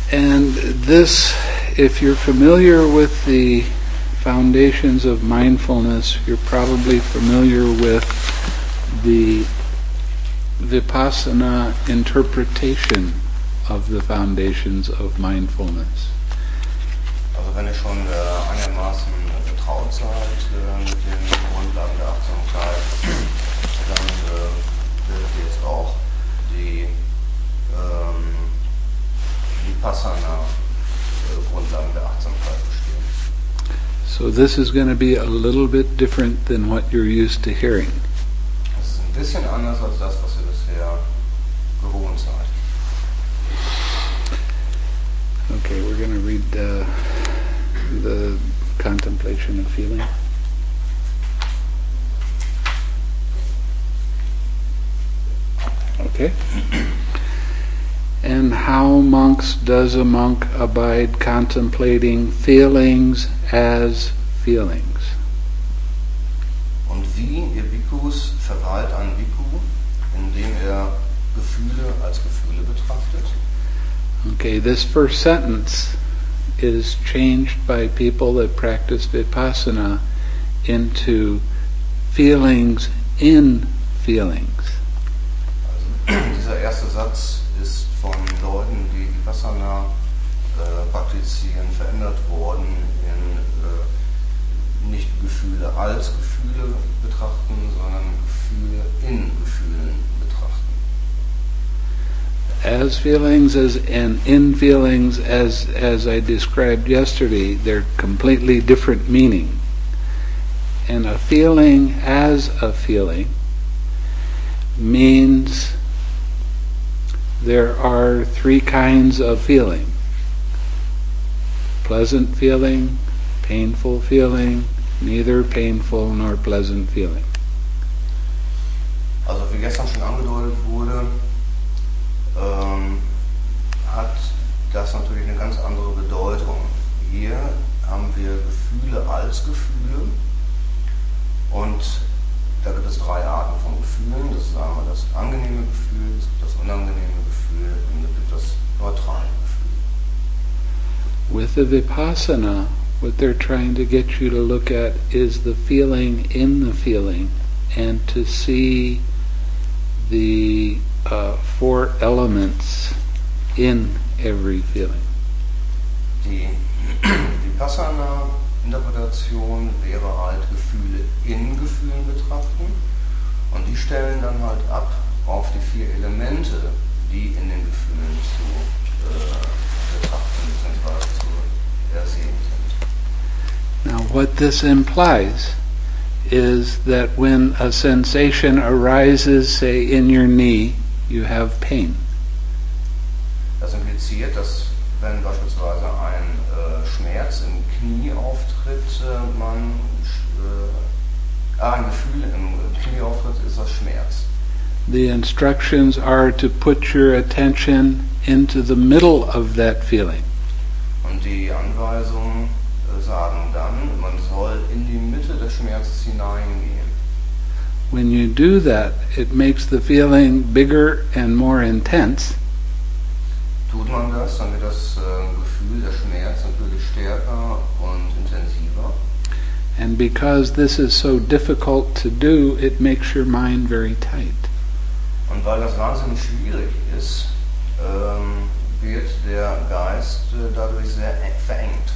And this, if you're familiar with the foundations of mindfulness, you're probably familiar with the Vipassana interpretation of the foundations of mindfulness. Also wenn ihr schon einigermaßen vertraut seid mit den Grundlagen der Achtsamkeit, dann werdet ihr jetzt auch die Vipassana Grundlagen der Achtsamkeit verstehen. So this is going to be a little bit different than what you're used to hearing. Es ist ein bisschen anders als das, was ihr bisher gewohnt seid. Okay, we're going to read the contemplation of feeling. Okay. And how, monks, does a monk abide contemplating feelings as feelings? Und wie, ihr Bhikkhus, verweilt ein Bhikkhu, indem Gefühle als Gefühle betrachtet? Okay, this first sentence is changed by people that practice Vipassana into feelings in feelings. Also, dieser erste Satz ist von Leuten, die Vipassana praktizieren, verändert worden in nicht Gefühle als Gefühle betrachten, sondern Gefühle in Gefühlen betrachten. As feelings and in feelings, as I described yesterday, they're completely different meaning. And a feeling as a feeling means there are three kinds of feeling: pleasant feeling, painful feeling, neither painful nor pleasant feeling. Also wie gestern schon angedeutet wurde, hat das natürlich eine ganz andere Bedeutung. Hier haben wir Gefühle als Gefühle und da gibt es drei Arten von Gefühlen. Das ist einmal das angenehme Gefühl, es gibt das unangenehme Gefühl und es gibt das neutrale Gefühl. With the Vipassana, what they're trying to get you to look at is the feeling in the feeling and to see the four elements in every feeling. Die Vipassana-Interpretation wäre halt Gefühle in Gefühlen betrachten und die stellen dann halt ab auf die vier Elemente, die in den Gefühlen zu betrachten bzw. zu ersehen sind. Now what this implies is that when a sensation arises, say in your knee, you have pain. Das impliziert, dass wenn beispielsweise ein Schmerz im Knie auftritt, ein Gefühl im Knie auftritt, ist das Schmerz. The instructions are to put your attention into the middle of that feeling. Und die Anweisungen sagen dann, man soll in die Mitte des Schmerzes hineingehen. When you do that, it makes the feeling bigger and more intense. Tut man das, dann wird das Gefühl, der Schmerz natürlich stärker und intensiver. And because this is so difficult to do, it makes your mind very tight. Und weil das wahnsinnig schwierig ist, wird der Geist dadurch sehr verengt.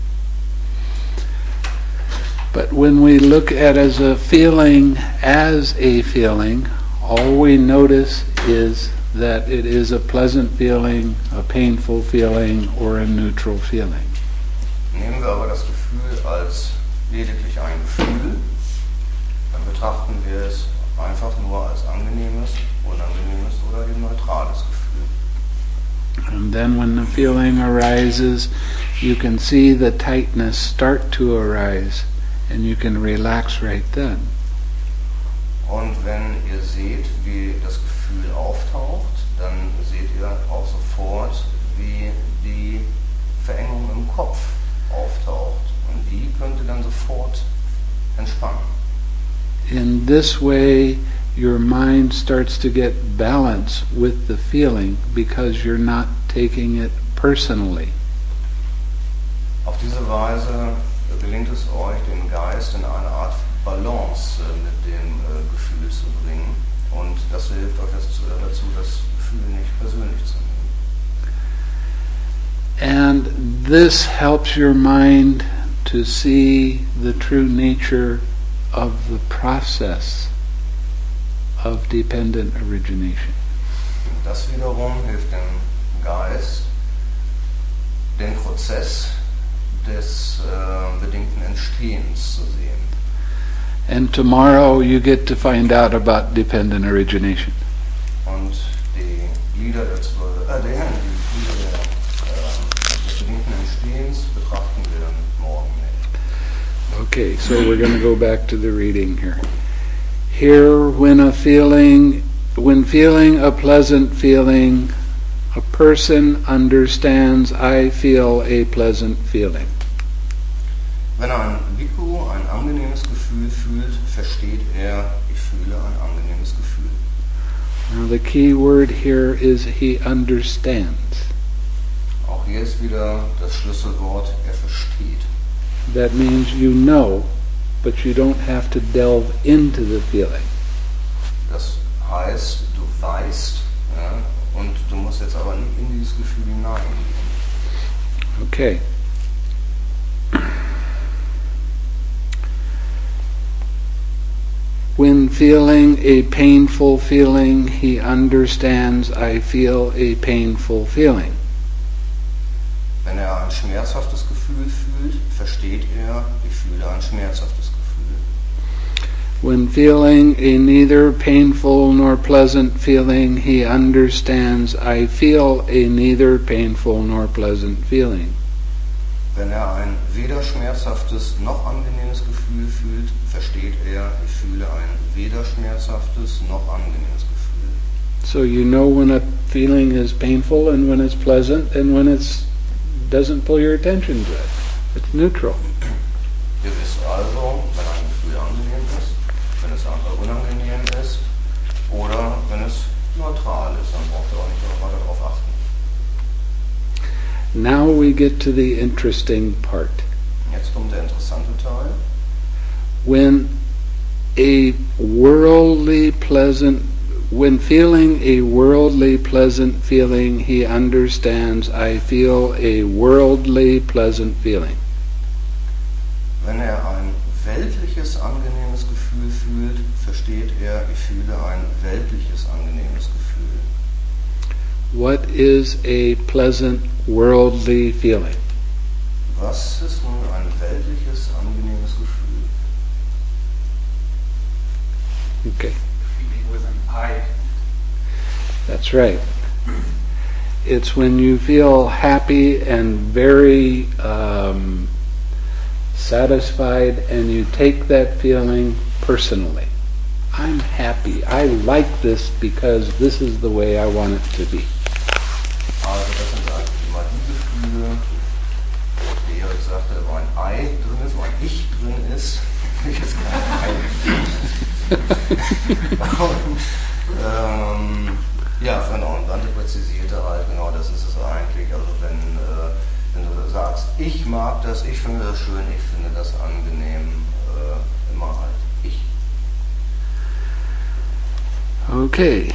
But when we look at as a feeling, all we notice is that it is a pleasant feeling, a painful feeling, or a neutral feeling. Nehmen wir aber das Gefühl als lediglich ein Gefühl, dann betrachten wir es einfach nur als angenehmes, unangenehmes oder eben neutrales Gefühl. And then when the feeling arises, you can see the tightness start to arise, and you can relax right then. Und wenn ihr seht, wie das Gefühl auftaucht, dann seht ihr auch sofort, wie die Verengung im Kopf auftaucht. Und die könnt ihr dann sofort entspannen. In this way, your mind starts to get balance with the feeling because you're not taking it personally. Auf diese Weise gelingt es euch, den Geist in eine Art Balance mit dem Gefühl zu bringen. Und das hilft euch dazu, das Gefühl nicht persönlich zu nehmen. And this helps your mind to see the true nature of the process of dependent origination. Das wiederum hilft dem Geist, den Prozess des bedingten Entstehens zu sehen. And tomorrow you get to find out about dependent origination. Und die Glieder des bedingten Entstehens betrachten wir dann morgen nicht. Okay, so we're going to go back to the reading here. Here, when feeling a pleasant feeling, a person understands, I feel a pleasant feeling. Wenn ein Bhikkhu ein angenehmes Gefühl fühlt, versteht er, ich fühle ein angenehmes Gefühl. Now the key word here is he understands. Auch hier ist wieder das Schlüsselwort, er versteht. That means you know, but you don't have to delve into the feeling. Das heißt, du weißt, ja, und du musst jetzt aber nicht in dieses Gefühl hineingehen. Okay. When feeling a painful feeling, he understands, I feel a painful feeling. Wenn ein schmerzhaftes Gefühl fühlt, versteht er, ich fühle ein schmerzhaftes Gefühl. When feeling a neither painful nor pleasant feeling, he understands, I feel a neither painful nor pleasant feeling. Wenn ein weder schmerzhaftes noch angenehmes Gefühl fühlt, versteht er, ich fühle ein weder schmerzhaftes noch angenehmes Gefühl. So you know when a feeling is painful and when it's pleasant and when it doesn't pull your attention to it. It's neutral. Ihr wisst also, wenn ein Gefühl angenehm ist, wenn es einfach unangenehm ist oder wenn es neutral ist, dann braucht ihr auch nicht weiter darauf achten. Now we get to the interesting part. Jetzt kommt der interessante Teil. When feeling a worldly pleasant feeling, he understands, I feel a worldly pleasant feeling. Wenn ein weltliches angenehmes Gefühl fühlt, versteht er, ich fühle ein weltliches angenehmes Gefühl. What is a pleasant worldly feeling? Was ist nun ein weltliches angenehmes Gefühl? Okay. Feeling with an I. That's right. It's when you feel happy and very satisfied and you take that feeling personally. I'm happy. I like this because this is the way I want it to be. Also das sind eigentlich immer die Gefühle, wie Erik sagte, wo ein Ei drin ist, wo ein Ich drin ist. Jetzt kein Ei. Ja, genau, und Bhante präzisierte halt, genau, das ist es eigentlich. Also wenn du sagst, ich mag das, ich finde das schön, ich finde das angenehm, immer halt ich. Okay.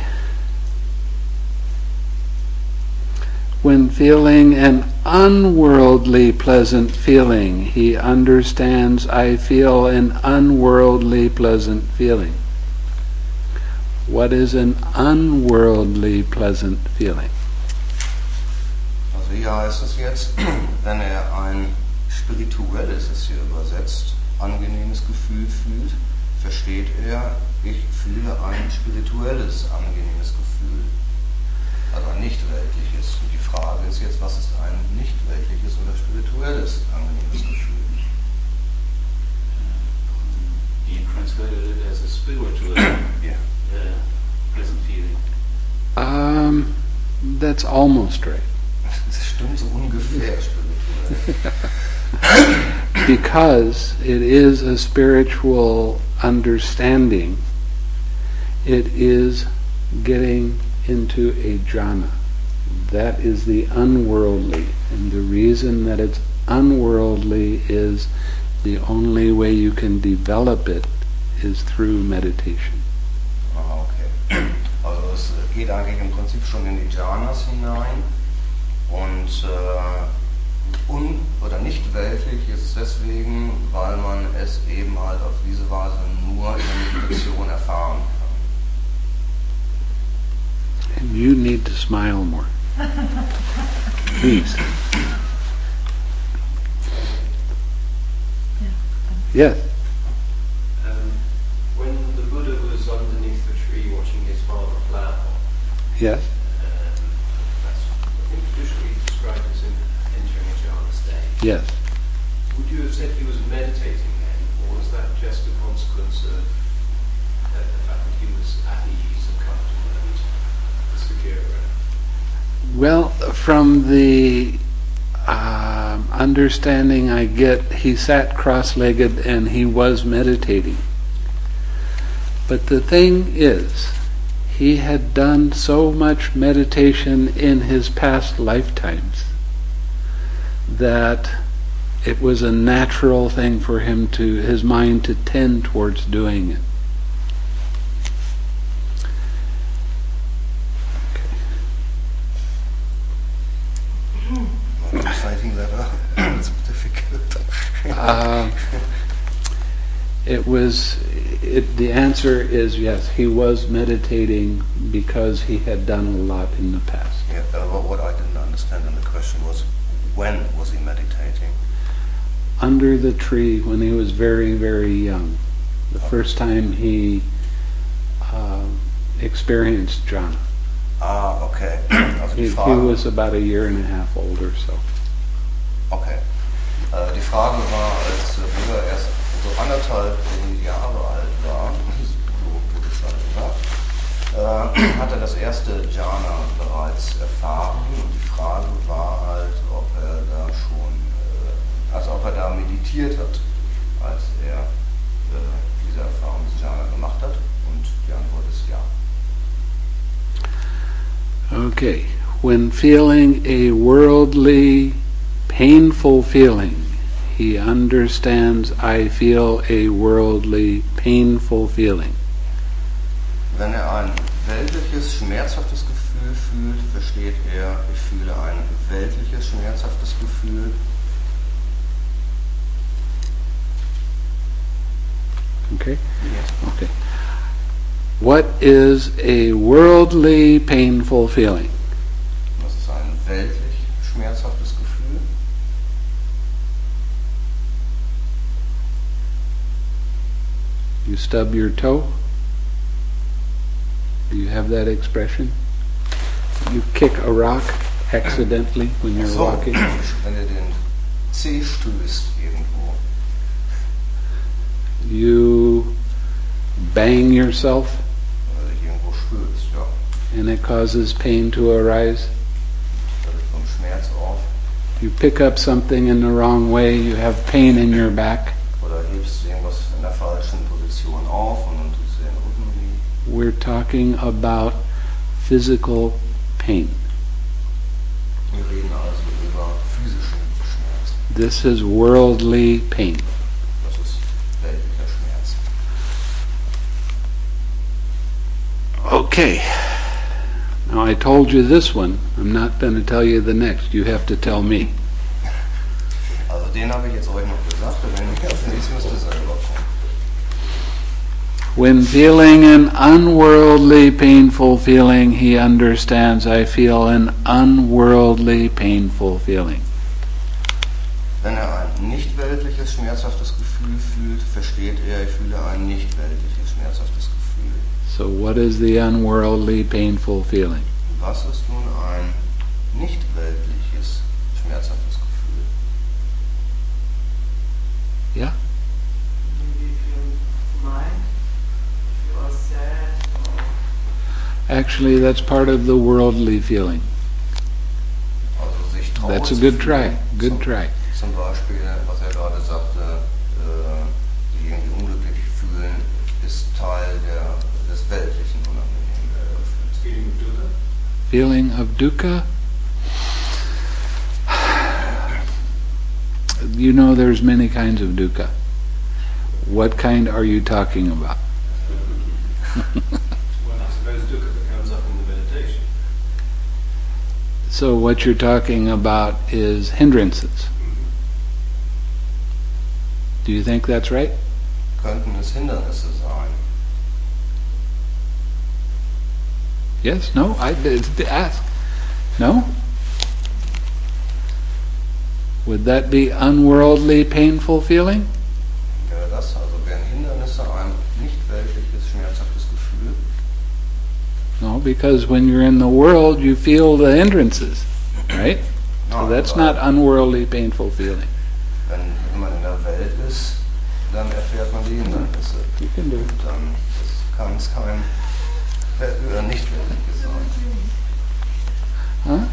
When feeling an unworldly pleasant feeling, he understands, I feel an unworldly pleasant feeling. What is an unworldly pleasant feeling? Also hier heißt es jetzt, wenn ein spirituelles, ist hier übersetzt, angenehmes Gefühl fühlt, versteht er, ich fühle ein spirituelles, angenehmes Gefühl. Also ein nicht weltliches. Und die Frage ist jetzt, was ist ein nicht weltliches oder spirituelles, angenehmes Gefühl? He translated it as a spiritual Yeah. Pleasant feeling. That's almost right. Das stimmt so ungefähr spirituell. Because it is a spiritual understanding, it is getting into a jhana, That is the unworldly. And the reason that it's unworldly is the only way you can develop it is through meditation. Ah, okay. Also es geht eigentlich im Prinzip schon in die Jhanas hinein und oder nicht weltlich ist es deswegen, weil man es eben halt auf diese Weise nur in der Meditation erfahren kann. And you need to smile more. Please. Yes. When the Buddha was underneath the tree watching his father plow, Yes. that's, I think, traditionally described as entering a jhana state. Yes. Would you have said he was meditating then, or was that just a consequence of the fact that he was at ease and comfortable and secure? Well, from the understanding I get, he sat cross-legged and he was meditating. But the thing is, he had done so much meditation in his past lifetimes that it was a natural thing for him to, his mind to tend towards doing it. Reciting that it's difficult. The answer is yes, he was meditating because he had done a lot in the past. Yeah, what I didn't understand in the question was, when was he meditating? Under the tree when he was very, very young. The first time he experienced jhana. Ah, okay. Also He was about a year and a half old or so. Okay. Die Frage war, als Buddha erst so 1,5 Jahre alt war, so hat er das erste Jhana bereits erfahren und die Frage war halt, ob er da schon, also ob er da meditiert hat, als er diese Erfahrung des Jhana gemacht hat, und die Antwort ist ja. Okay. When feeling a worldly, painful feeling, he understands, I feel a worldly, painful feeling. Wenn ein weltliches, schmerzhaftes Gefühl fühlt, versteht ich fühle ein weltliches, schmerzhaftes Gefühl. Okay? Okay. What is a worldly, painful feeling? Das ist ein weltlich schmerzhaftes Gefühl. You stub your toe? Do you have that expression? You kick a rock accidentally when you're walking? Wenn ihr den Zeh stößt irgendwo. You bang yourself Oder dich irgendwo stößt, ja. and it causes pain to arise. Dadurch kommt Schmerz auf. You pick up something in the wrong way, you have pain in your back. Oder hebst irgendwas in der falschen Position auf und dann tust du den Rücken weh. We're talking about physical pain. Wir reden also über physischen Schmerz. This is worldly pain. Das ist weltlicher Schmerz. Okay. Now I told you this one. I'm not going to tell you the next. You have to tell me. Also den habe ich jetzt euch noch gesagt, aber wenn ihr als nächstes müsst ihr selber kommen. When feeling an unworldly, painful feeling, he understands, I feel an unworldly, painful feeling. Wenn ein nicht weltliches, schmerzhaftes Gefühl fühlt, versteht ich fühle ein nicht weltliches, schmerzhaftes Gefühl. So what is the unworldly, painful feeling? Was ist nun ein nicht weltliches, schmerzhaftes Gefühl? Yeah? Maybe if you mind, if you are sad or Actually, that's part of the worldly feeling. Also sich traurig That's a zu good fühlen. try. Good try. Zum Beispiel, was er gerade sagte, sich irgendwie unglücklich fühlen, ist Teil des weltlichen unangenehmen Gefühls. Feeling of dukkha? Feeling of dukkha? you know there's many kinds of dukkha. What kind are you talking about? Well, I suppose dukkha that comes up in the meditation. So what you're talking about is hindrances. Do you think that's right? Könnten es Hindernisse sein? Yes? No? I ask. No? Would that be unworldly, painful feeling? Wäre das, also wären Hindernisse ein nicht weltliches, schmerzhaftes Gefühl? No, because when you're in the world, you feel the hindrances, right? So Nein, that's not unworldly, painful feeling. Wenn man in der Welt ist, dann erfährt man die Hindernisse. You can do it. Dann kann es kein oder nicht weltliches sein. Huh?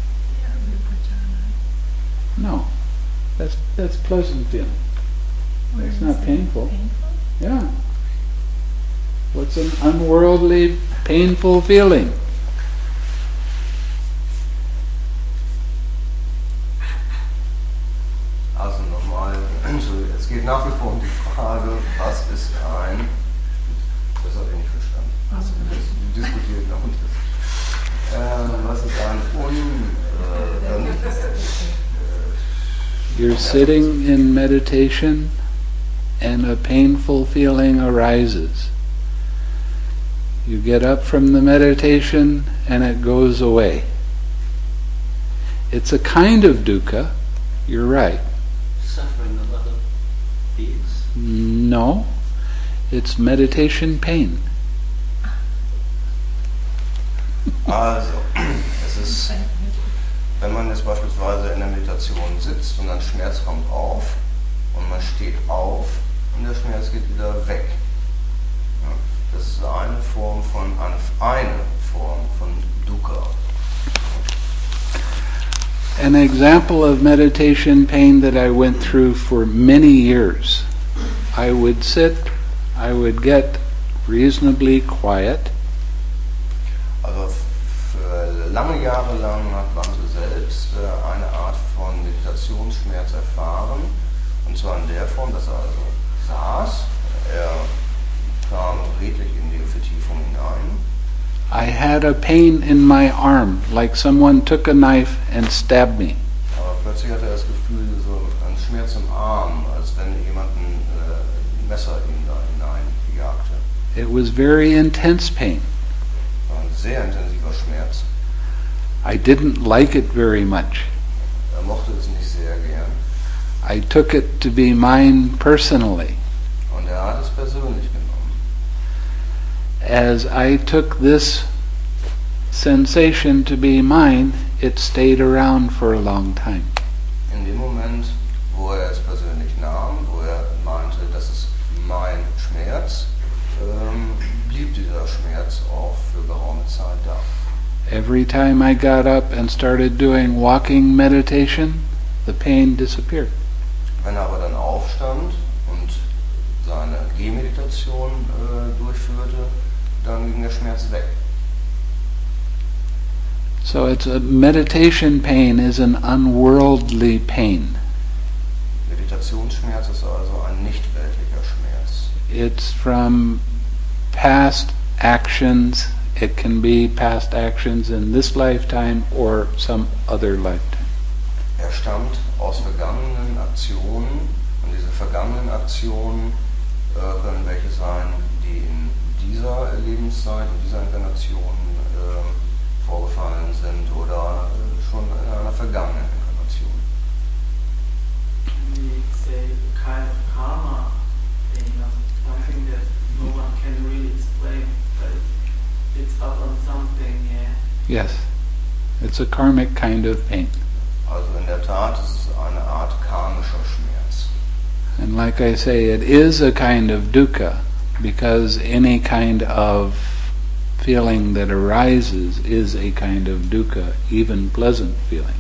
No. That's pleasant feeling. It's not painful. Yeah. What's an unworldly, painful feeling? Also nochmal, es geht nach wie vor um die Frage, was ist ein, das habe ich nicht verstanden, das diskutiert noch und das, was ist ein You're sitting in meditation and a painful feeling arises. You get up from the meditation and it goes away. It's a kind of dukkha, you're right. Suffering of other beings? No, it's meditation pain. Also, es ist, wenn man jetzt beispielsweise in der Meditation sitzt und dann Schmerz kommt auf und man steht auf und der Schmerz geht wieder weg. Ja, das ist eine Form von Dukkha. An example of meditation pain that I went through for many years. I would sit, I would get reasonably quiet. Also für lange Jahre lang hat Bhante selbst eine Art von Meditationsschmerz erfahren. Und zwar in der Form, dass er also saß, er kam redlich in die Vertiefung hinein. I had a pain in my arm, like someone took a knife and stabbed me. Aber plötzlich hatte er das Gefühl, so einen Schmerz im Arm, als wenn jemand ein Messer ihm da hineinjagte. It was very intense pain. War ein sehr intensiver Schmerz. I didn't like it very much. Er mochte es nicht sehr gern. I took it to be mine personally. Und er hat es persönlich genommen. As I took this sensation to be mine, it stayed around for a long time. In dem Moment, wo er es persönlich nahm, wo er meinte, das ist mein Schmerz, blieb dieser Schmerz auch für geraume Zeit da. Every time I got up and started doing walking meditation, the pain disappeared. Wenn er aber dann aufstand und seine Gehmeditation durchführte, dann ging der Schmerz weg. So it's a meditation pain is an unworldly pain. Meditationsschmerz ist also ein nicht weltlicher Schmerz. It's from past actions. It can be past actions in this lifetime or some other lifetime. Er stammt aus vergangenen Aktionen und diese vergangenen Aktionen können welche sein, die in dieser Lebenszeit, in dieser Inkarnation vorgefallen sind oder schon in einer vergangenen Inkarnation. We say kind of karma thing, something that no one can really explain, but it's up on something, yeah. Yes, it's a karmic kind of pain. Also in der Tat ist es eine Art karmischer Schmerz. And like I say, it is a kind of dukkha, because any kind of feeling that arises is a kind of dukkha, even pleasant feeling.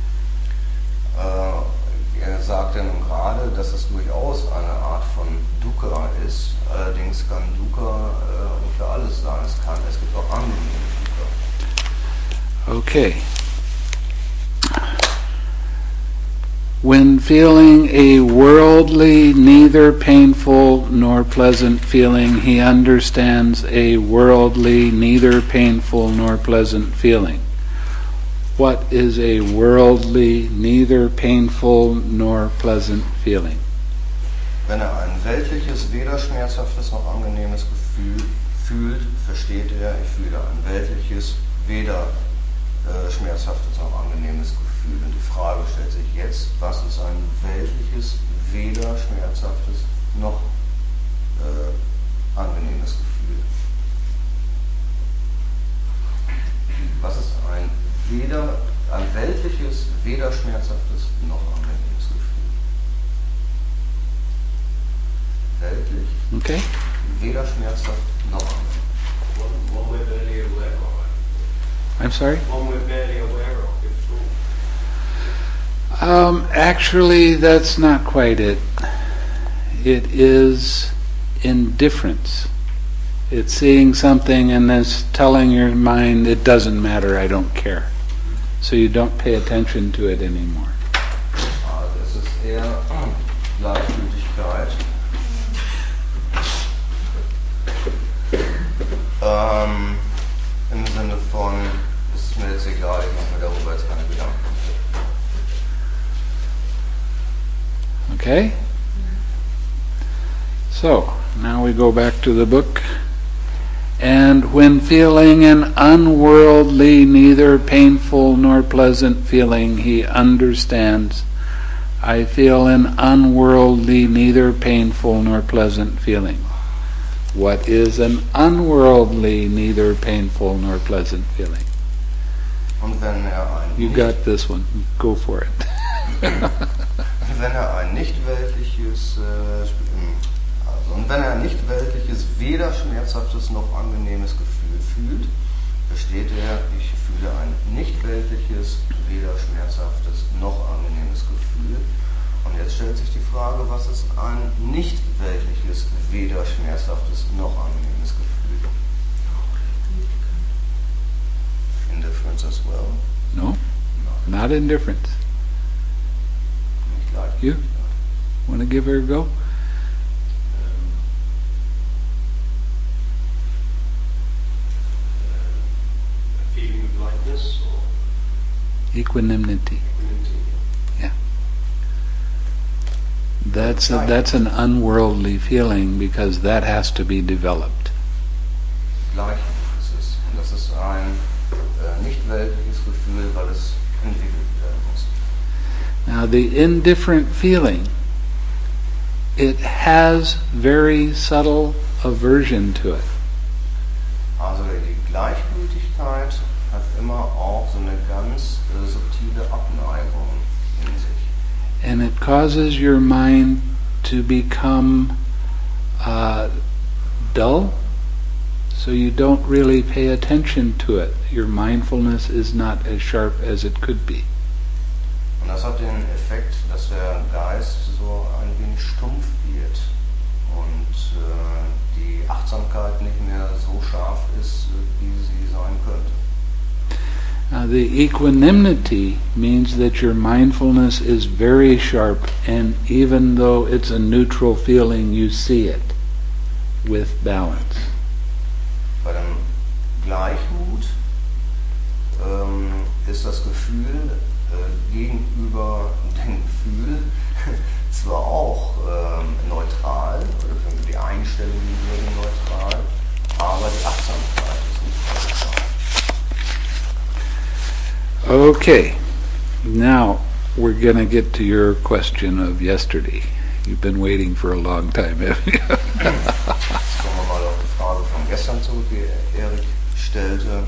Er sagt ja nun gerade, dass es durchaus eine Art von Dukkha ist. Allerdings kann Dukkha für alles sein. Es gibt auch angenehme Dukkha. Okay. When feeling a worldly, neither painful nor pleasant feeling, he understands a worldly, neither painful nor pleasant feeling. What is a worldly, neither painful nor pleasant feeling? Wenn ein weltliches, weder schmerzhaftes noch angenehmes Gefühl fühlt, versteht ich fühle ein weltliches, weder schmerzhaftes noch angenehmes Gefühl. Und die Frage stellt sich jetzt, was ist ein weltliches, weder schmerzhaftes noch angenehmes Gefühl? Was ist ein weltliches, weder schmerzhaftes noch angenehmes Gefühl? Weltlich, Okay? weder schmerzhaft noch angenehm. One we're barely aware of. I'm sorry? One we're barely aware of, if at all. Actually, that's not quite it. It is indifference. It's seeing something and then telling your mind, it doesn't matter, I don't care. So you don't pay attention to it anymore. Also es ist eher Gleichgültigkeit. Im Sinne von, es ist mir jetzt egal, ich mache mir darüber jetzt keine Gedanken. Okay? So, now we go back to the book. And when feeling an unworldly, neither painful nor pleasant feeling, he understands, I feel an unworldly, neither painful nor pleasant feeling. What is an unworldly, neither painful nor pleasant feeling? Und wenn ein You got this one. Go for it. wenn ein nicht weltliches, weder schmerzhaftes noch angenehmes Gefühl fühlt, versteht ich fühle ein nicht weltliches, weder schmerzhaftes noch angenehmes Gefühl. Und jetzt stellt sich die Frage, was ist ein nicht weltliches, weder schmerzhaftes noch angenehmes Gefühl? Indifference as well? No, not indifference. Nicht gleich. You? Want to give her a go? A feeling of lightness or Equanimity. equanimity. That's an unworldly feeling because that has to be developed. Gleich ist es. Und das ist ein nicht weltliches Gefühl, weil es entwickelt werden muss. Now the indifferent feeling, it has very subtle aversion to it. Also die Gleichgültigkeit hat immer auch so eine ganz subtile Abneigung in sich. And it causes your mind to become dull, so you don't really pay attention to it. Your mindfulness is not as sharp as it could be. Und das hat den Effekt, dass der Geist so ein wenig stumpf wird und die Achtsamkeit nicht mehr so scharf ist, wie sie sein könnte. The equanimity means that your mindfulness is very sharp, and even though it's a neutral feeling, you see it with balance. Bei dem Gleichmut ist das Gefühl gegenüber dem Gefühl zwar auch neutral, oder die Einstellung gegenüber neutral, aber die Achtsamkeit ist nicht neutral. Okay, now we're going to get to your question of yesterday. You've been waiting for a long time, haven't you? Jetzt kommen wir mal auf die Frage von gestern zurück, die Erik stellte.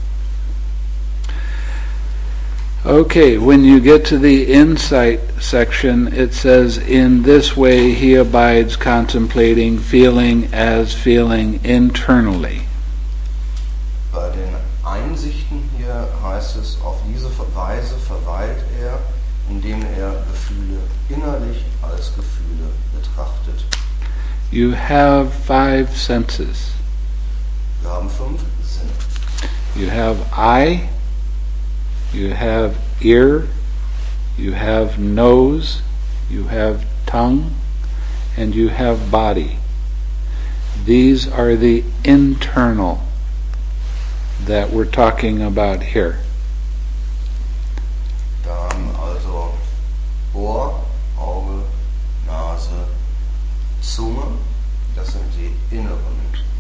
Okay, when you get to the insight section, it says, in this way he abides contemplating, feeling as feeling internally. Bei den Einsichten hier heißt es, auf diese Weise verweilt indem Gefühle innerlich als Gefühle betrachtet. You have 5 senses. Wir haben 5 Sinne. You have eye, you have ear, You have nose, you have tongue, and you have body. These are the internal that we're talking about here. Da haben also Ohr, Auge, Nase, Zunge, das sind die inneren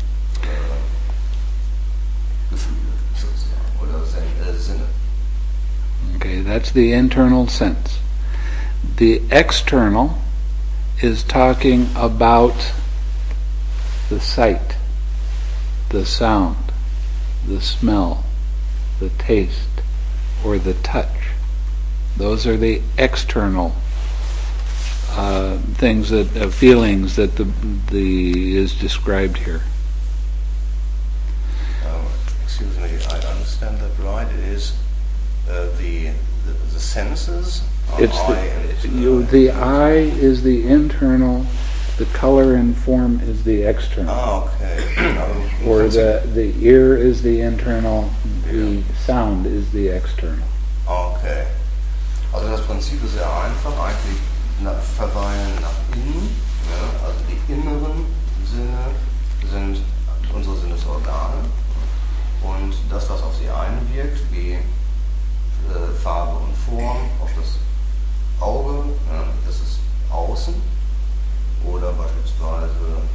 Gefühle sozusagen, oder Sinne. Okay, that's the internal sense. The external is talking about the sight, the sound, the smell, the taste, or the touch. Those are the external things that feelings that the is described here. Excuse me, I understand that right? It is the senses. It's the eye is the internal, the color and form is the external. Okay. Or the ear is the internal, the sound is the external. Okay. Also das Prinzip ist sehr einfach, eigentlich verweilen nach innen. Ja? Also die inneren Sinne sind unsere Sinnesorgane. Und das, was auf sie einwirkt, wie Farbe und Form, auf das Auge, ja, das ist außen. Oder beispielsweise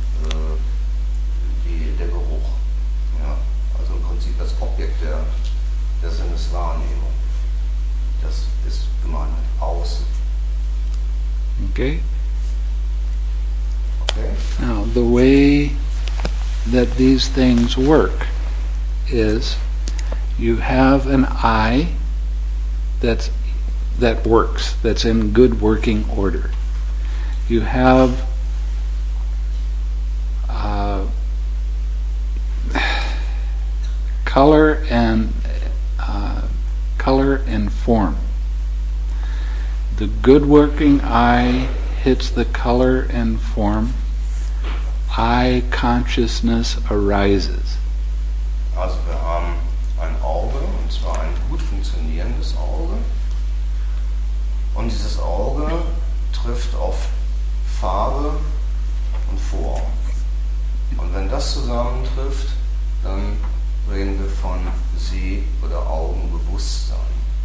der Geruch. Ja? Also im Prinzip das Objekt der Sinneswahrnehmung. Das ist gemeint mit außen. Okay? Okay? Now, the way that these things work is you have an eye that works, that's in good working order. You have color and form. The good working eye hits the color and form. Eye consciousness arises. Also wir haben ein Auge, und zwar ein gut funktionierendes Auge. Und dieses Auge trifft auf Farbe und Form. Und wenn das zusammentrifft, dann reden wir von Seh- oder Augenbewusstsein.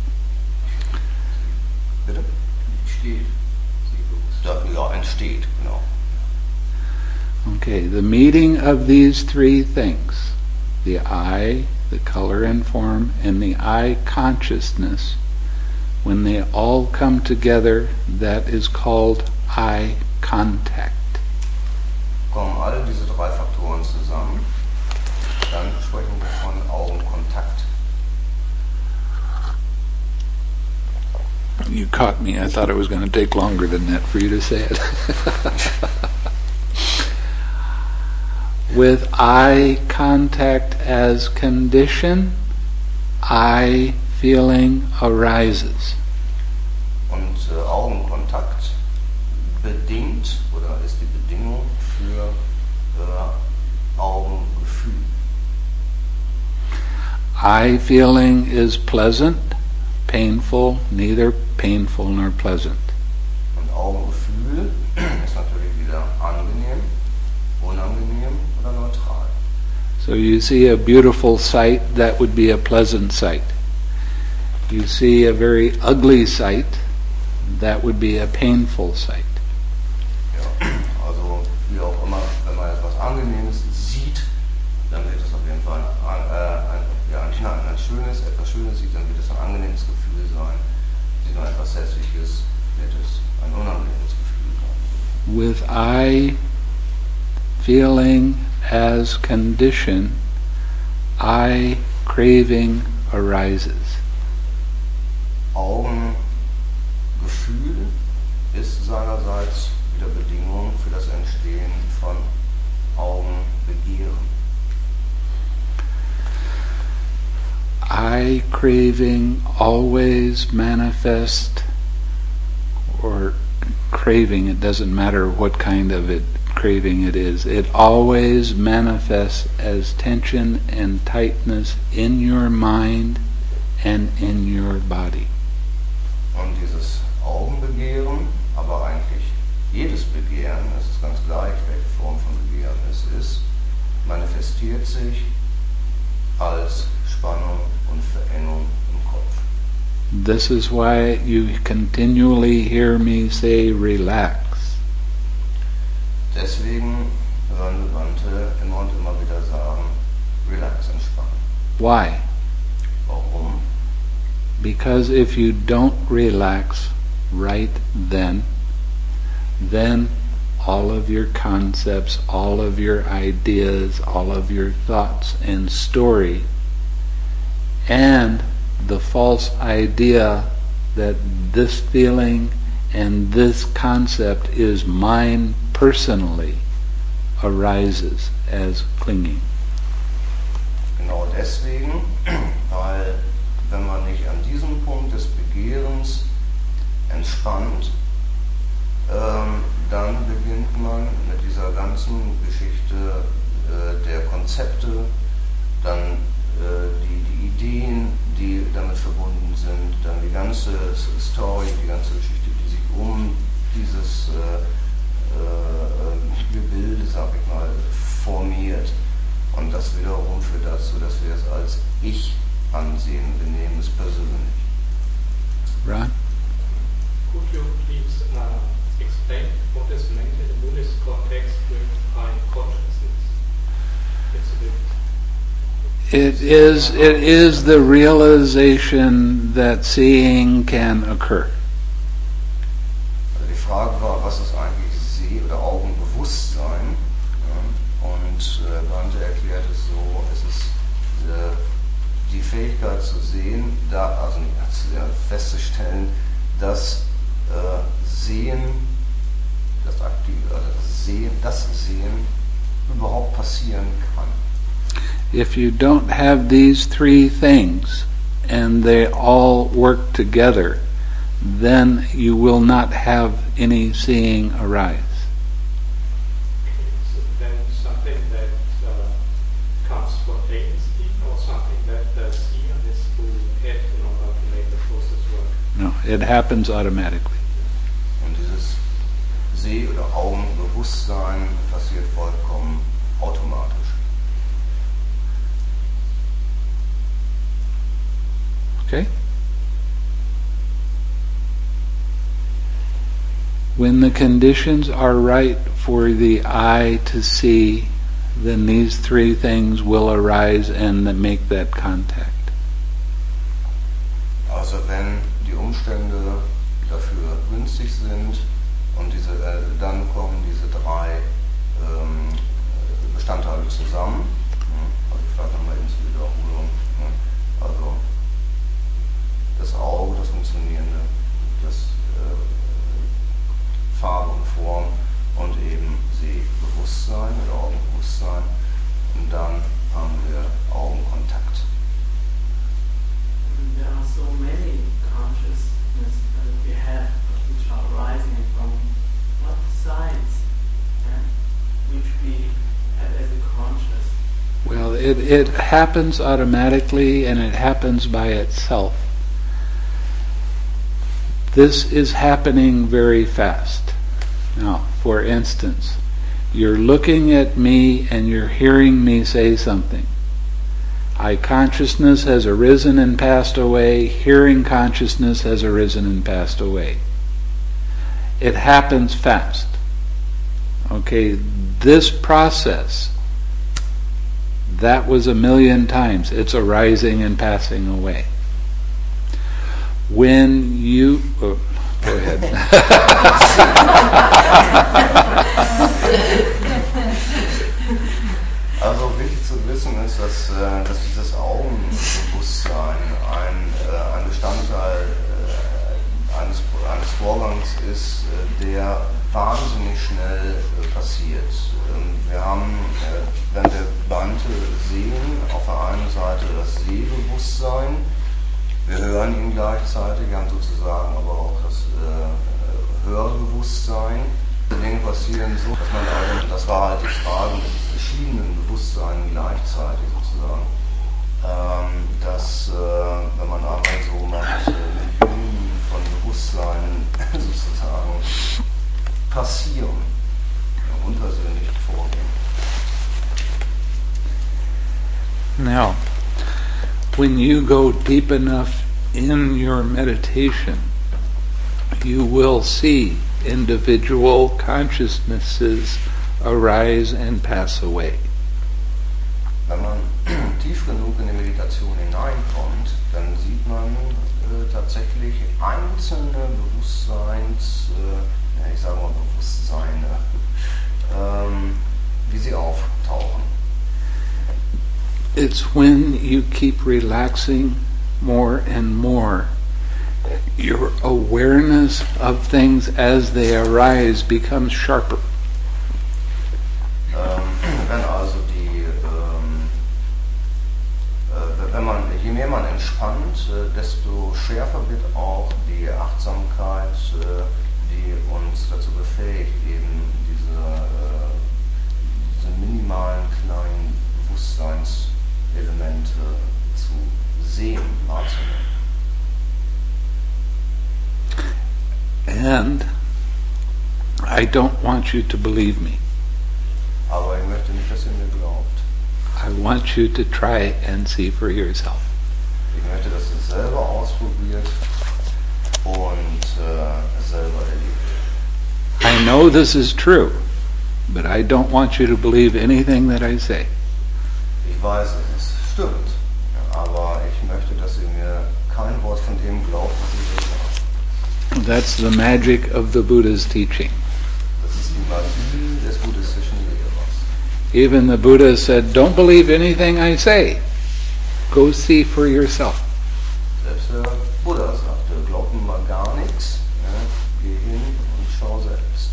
Bitte? Entsteht. Ja, entsteht, genau. Okay, the meeting of these three things, the eye, the color and form, and the eye consciousness, when they all come together, that is called eye contact. Kommen alle diese drei Faktoren zusammen, dann sprechen wir von Augenkontakt. You caught me. I thought it was going to take longer than that for you to say it. With eye contact as condition, eye feeling arises. Und Augenkontakt bedingt oder ist die Bedingung für Augengefühl. Eye feeling is pleasant, painful, neither painful nor pleasant. Und Augengefühl ist natürlich wieder angenehm, unangenehm oder neutral. So you see a beautiful sight, that would be a pleasant sight. You see a very ugly sight, that would be a painful sight. Ja, also wie auch immer, wenn man etwas Angenehmes sieht, dann wird es auf jeden Fall etwas Schönes sieht, dann wird es ein angenehmes Gefühl sein. Sieht man etwas Hässliches, wird es ein unangenehmes Gefühl sein. With eye feeling as condition, eye craving arises. Augengefühl ist seinerseits wieder Bedingung für das Entstehen von Augenbegehren. Eye craving always manifest, or craving, it doesn't matter what kind of craving it is, it always manifests as tension and tightness in your mind and in your body. Und dieses manifestiert sich als Spannung und Verengung im Kopf. This is why you continually hear me say relax. Deswegen hören wir Bhante immer und immer wieder sagen, relax, entspannen. Why? Warum? Because if you don't relax right then all of your concepts, all of your ideas, all of your thoughts and story, and the false idea that this feeling and this concept is mine personally arises as clinging. Genau deswegen, weil wenn man nicht an diesem Punkt des Begehrens entspannt, dann beginnt man mit dieser ganzen Geschichte der Konzepte, dann die Ideen, die damit verbunden sind, dann die ganze Story, die ganze Geschichte, die sich um dieses Gebilde, sag ich mal, formiert. Und das wiederum führt dazu, dass wir es als Ich ansehen. Wir nehmen es persönlich. Ron? Could you please explain what is meant in the Buddhist context with high consciousness? It's a bit. It is the realization that seeing can occur. Also die Frage war, was ist eigentlich Seh- oder Augenbewusstsein? Ja, und Bhante erklärt es so, es ist die Fähigkeit zu sehen, also nicht festzustellen, dass Sehen, das Aktive, also das Sehen überhaupt passieren kann. If you don't have these three things and they all work together, then you will not have any seeing arise. So then something that comes spontaneously or something that the seer has to add in order to make the process work? No, it happens automatically. Und dieses Seh- oder Augenbewusstsein passiert vollkommen automatisch. Okay? When the conditions are right for the eye to see, then these three things will arise and make that contact. Also wenn die Umstände dafür günstig sind und dann kommen diese drei Bestandteile zusammen. Also vielleicht nochmal eben zur Wiederholung. Also das Auge, das Funktionierende, das Farbe und Form und eben Sehbewusstsein oder Augenbewusstsein. Und dann haben wir Augenkontakt. There are so many consciousness that we have which are rising from what sides, which we have as a conscious. Well, it happens automatically and it happens by itself. This is happening very fast. Now, for instance, you're looking at me and you're hearing me say something. Eye consciousness has arisen and passed away. Hearing consciousness has arisen and passed away. It happens fast. Okay, this process, that was 1,000,000 times. It's arising and passing away. When you... Oh, go ahead. Also wichtig zu wissen ist, dass dieses Augenbewusstsein ein Bestandteil eines Vorgangs ist, der wahnsinnig schnell passiert. Wir haben, wenn wir Bhante sehen, auf der einen Seite das Sehbewusstsein, wir hören ihn gleichzeitig, wir haben sozusagen aber auch das Hörbewusstsein. Dinge passieren so, dass man also, das war halt die Frage mit verschiedenen Bewusstseinen gleichzeitig sozusagen, dass wenn man einmal so macht, Millionen von Bewusstseinen sozusagen passieren, unpersönlich vorgehen. Now, when you go deep enough in your meditation, you will see individual consciousnesses arise and pass away. Wenn man tief genug in die Meditation hineinkommt, dann sieht man tatsächlich einzelne Bewusstseine, wie sie auftauchen. It's when you keep relaxing more and more, your awareness of things as they arise becomes sharper. Je mehr man entspannt, desto schärfer wird auch die Achtsamkeit, die uns dazu befähigt, eben diese minimalen kleinen Bewusstseinselemente zu sehen, wahrzunehmen. And I don't want you to believe me. Aber ich möchte nicht, dass ihr mir glaubt. I want you to try and see for yourself. Ich möchte, dass ihr es selber ausprobiert und es selber erlebt. I know this is true, but I don't want you to believe anything that I say. Ich weiß, es stimmt, aber ich möchte, dass ihr mir kein Wort von dem glaubt, was ich sage. That's the magic of the Buddha's teaching. Das ist die Magie des buddhistischen Lehrers. Even the Buddha said, don't believe anything I say. Go see for yourself. Selbst der Buddha sagte, glaub mir mal gar nichts, geh hin und schau selbst.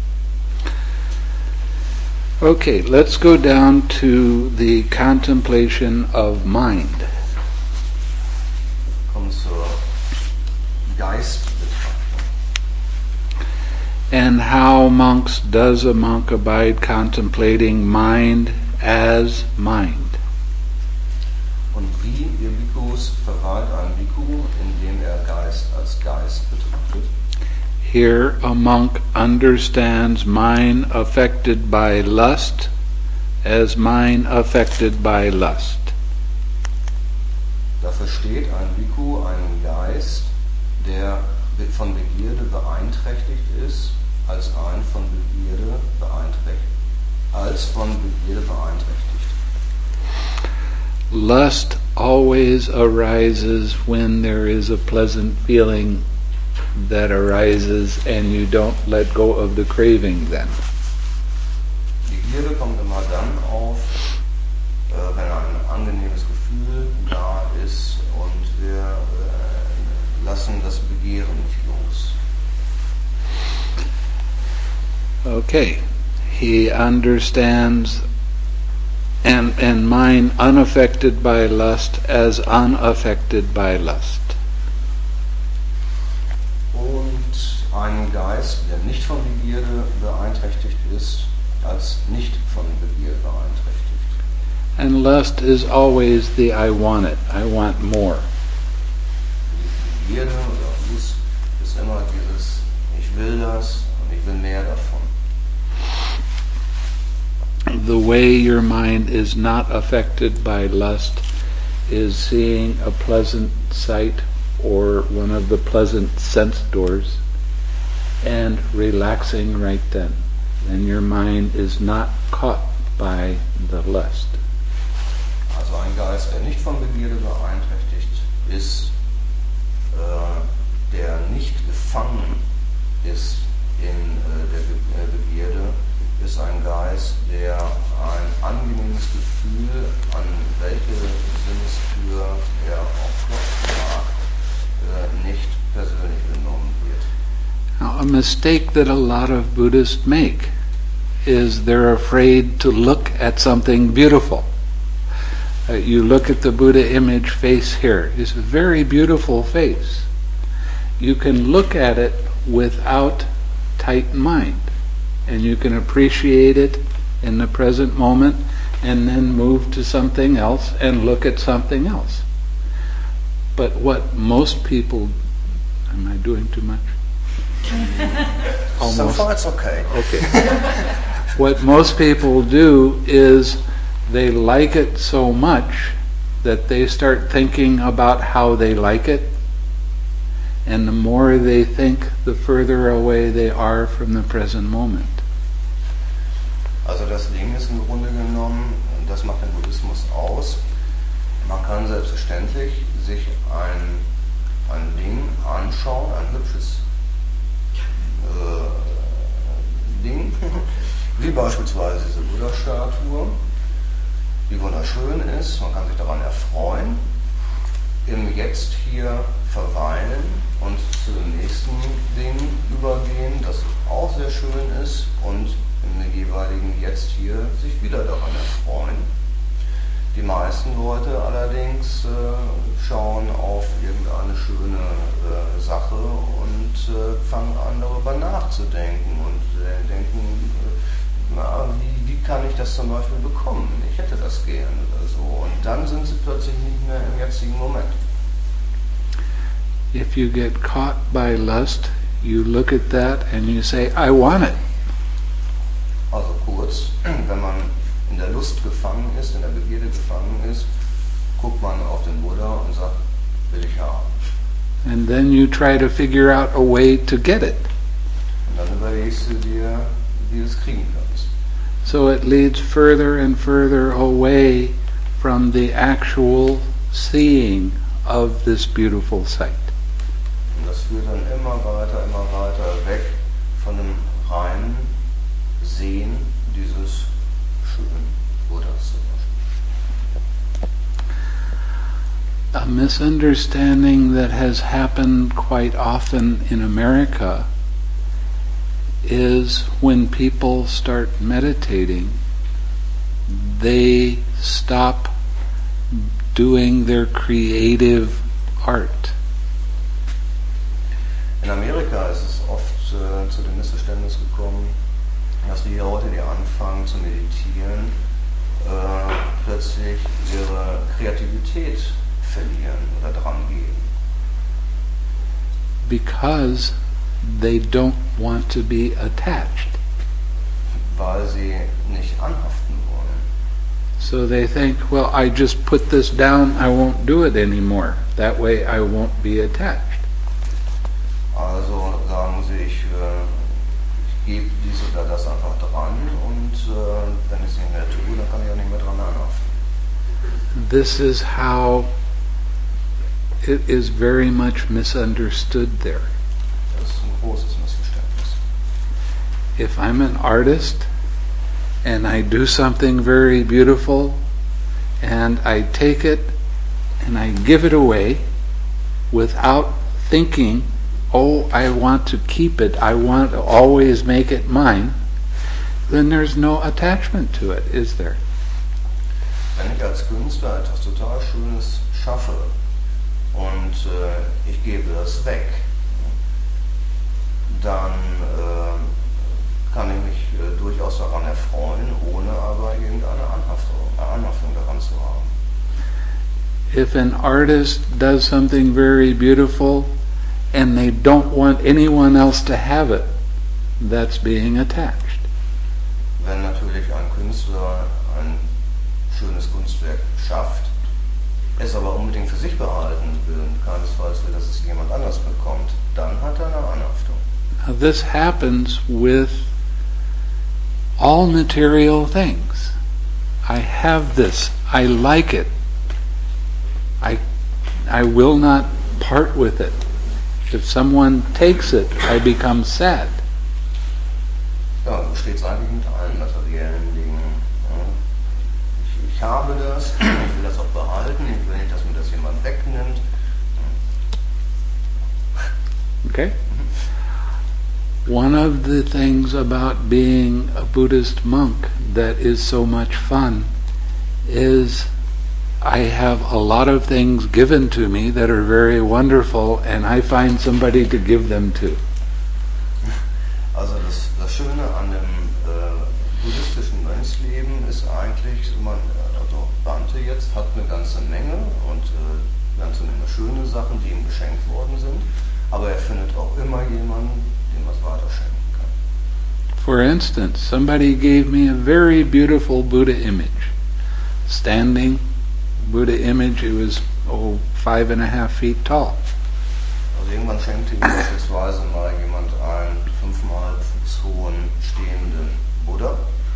Okay, let's go down to the contemplation of mind. Kommen zur Geistbetrachtung. And how, monks, does a monk abide contemplating mind as mind? Und wie, ihr Bhikkhus, verwahrt ein Bhikkhu, indem Geist als Geist betrachtet? Here a monk understands mind affected by lust as mind affected by lust. Da versteht ein Bhikkhu einen Geist, der von Begierde beeinträchtigt ist, als von Begierde beeinträchtigt. Lust always arises when there is a pleasant feeling that arises and you don't let go of the craving then. Begierde kommt immer dann auf, wenn ein angenehmes Gefühl da ist und wir lassen das Begehren nicht los. Okay, he understands and mind unaffected by lust as unaffected by lust. Und einen Geist, der nicht von Begierde beeinträchtigt ist, als nicht von Begierde beeinträchtigt. And lust is always the I want it, I want more. Die Begierde oder Lust ist immer dieses ich will das und ich will mehr davon. The way your mind is not affected by lust is seeing a pleasant sight or one of the pleasant sense doors and relaxing right then. And your mind is not caught by the lust. Also ein Geist, der nicht von Begierde beeinträchtigt ist, der nicht gefangen ist in der Begierde, ist ein Geist, der ein angenehmes Gefühl, an welche Sinnestür er auch klopfen mag, nicht persönlich genommen wird. Now, a mistake that a lot of Buddhists make is they're afraid to look at something beautiful. You look at the Buddha image face here. It's a very beautiful face. You can look at it without tight mind. And you can appreciate it in the present moment and then move to something else and look at something else. But what most people... Am I doing too much? So far it's okay. Okay. What most people do is they like it so much that they start thinking about how they like it, and the more they think, the further away they are from the present moment. Also das Ding ist im Grunde genommen, das macht den Buddhismus aus, man kann selbstverständlich sich ein Ding anschauen, ein hübsches Ding, wie beispielsweise diese Buddha-Statue, die wunderschön ist, man kann sich daran erfreuen, im Jetzt hier verweilen und zu dem nächsten Ding übergehen, das auch sehr schön ist und im jeweiligen Jetzt hier sich wieder daran erfreuen. Die meisten Leute allerdings schauen auf irgendeine schöne Sache und fangen an darüber nachzudenken und denken, wie kann ich das zum Beispiel bekommen? Ich hätte das gern oder so. Und dann sind sie plötzlich nicht mehr im jetzigen Moment. If you get caught by lust, you look at that and you say, I want it. Also kurz, wenn man in der Lust gefangen ist, in der Begierde gefangen ist, guckt man auf den Buddha und sagt, will ich haben. And then you try to figure out a way to get it. Und dann überlegst du dir, wie du es kriegen kannst. So it leads further and further away from the actual seeing of this beautiful sight. Und das führt dann immer weiter weg von dem reinen Sehen dieses schönen Buddhas zum Beispiel. A misunderstanding that has happened quite often in America is when people start meditating, they stop doing their creative art. In Amerika ist es oft zu dem Missverständnis gekommen, dass die Leute, die anfangen zu meditieren, plötzlich ihre Kreativität verlieren oder dran gehen. Because they don't want to be attached. Weil sie nicht anhaften wollen. So they think, well, I just put this down, I won't do it anymore. That way I won't be attached. Also sagen sie, ich gebe dies oder das einfach dran und wenn ich es nicht mehr tue, dann kann ich auch nicht mehr dran anhaften. This is how it is very much misunderstood there. Das ist ein großes Missverständnis. If I'm an artist and I do something very beautiful and I take it and I give it away without thinking, oh, I want to keep it, I want to always make it mine, then there's no attachment to it, is there? Wenn ich als Künstler etwas total Schönes schaffe und ich gebe das weg, dann kann ich mich durchaus daran erfreuen, ohne aber irgendeine Anhaftung daran zu haben. If an artist does something very beautiful and they don't want anyone else to have it, that's being attached. Wenn natürlich ein Künstler ein schönes Kunstwerk schafft, es aber unbedingt für sich behalten will und keinesfalls will, dass es jemand anders bekommt, dann hat er eine Anhaftung. Now this happens with all material things. I have this, I like it, I will not part with it. If someone takes it, I become sad. Ja, so steht es eigentlich mit allen materiellen Dingen. Ich habe das, ich will das auch behalten, ich will nicht, dass mir das jemand wegnimmt. Okay? One of the things about being a Buddhist monk that is so much fun is I have a lot of things given to me that are very wonderful and I find somebody to give them to. Also das Schöne an dem buddhistischen Mönchsleben ist eigentlich, also Bhante jetzt hat eine ganze Menge und eine ganze Menge schöne Sachen, die ihm geschenkt worden sind, aber er findet auch immer jemanden, dem was weiterschenken kann. For instance, somebody gave me a very beautiful Buddha image, standing Buddha image. It was 5.5 feet tall. Also irgendwann schenkte ihm beispielsweise mal jemand einen 5,5 Fuß hohen stehenden Buddha.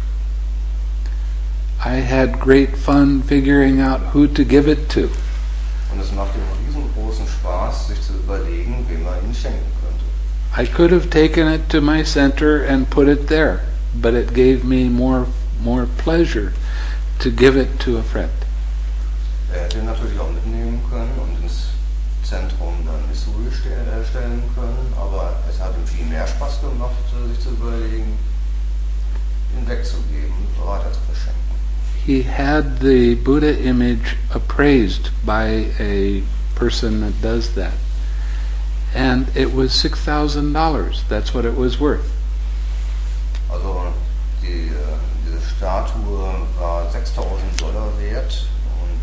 I had great fun figuring out who to give it to. Und es machte ihm riesengroßen Spaß, sich zu überlegen, wem er ihn schenken könnte. I could have taken it to my center and put it there, but it gave me more pleasure to give it to a friend. Er hätte ihn natürlich auch mitnehmen können und ins Zentrum dann Missouri stellen können, aber es hat ihm viel mehr Spaß gemacht, sich zu überlegen, ihn wegzugeben und weiter zu verschenken. He had the Buddha image appraised by a person that does that. And it was $6,000. That's what it was worth. Also diese Statue war $6.000 wert und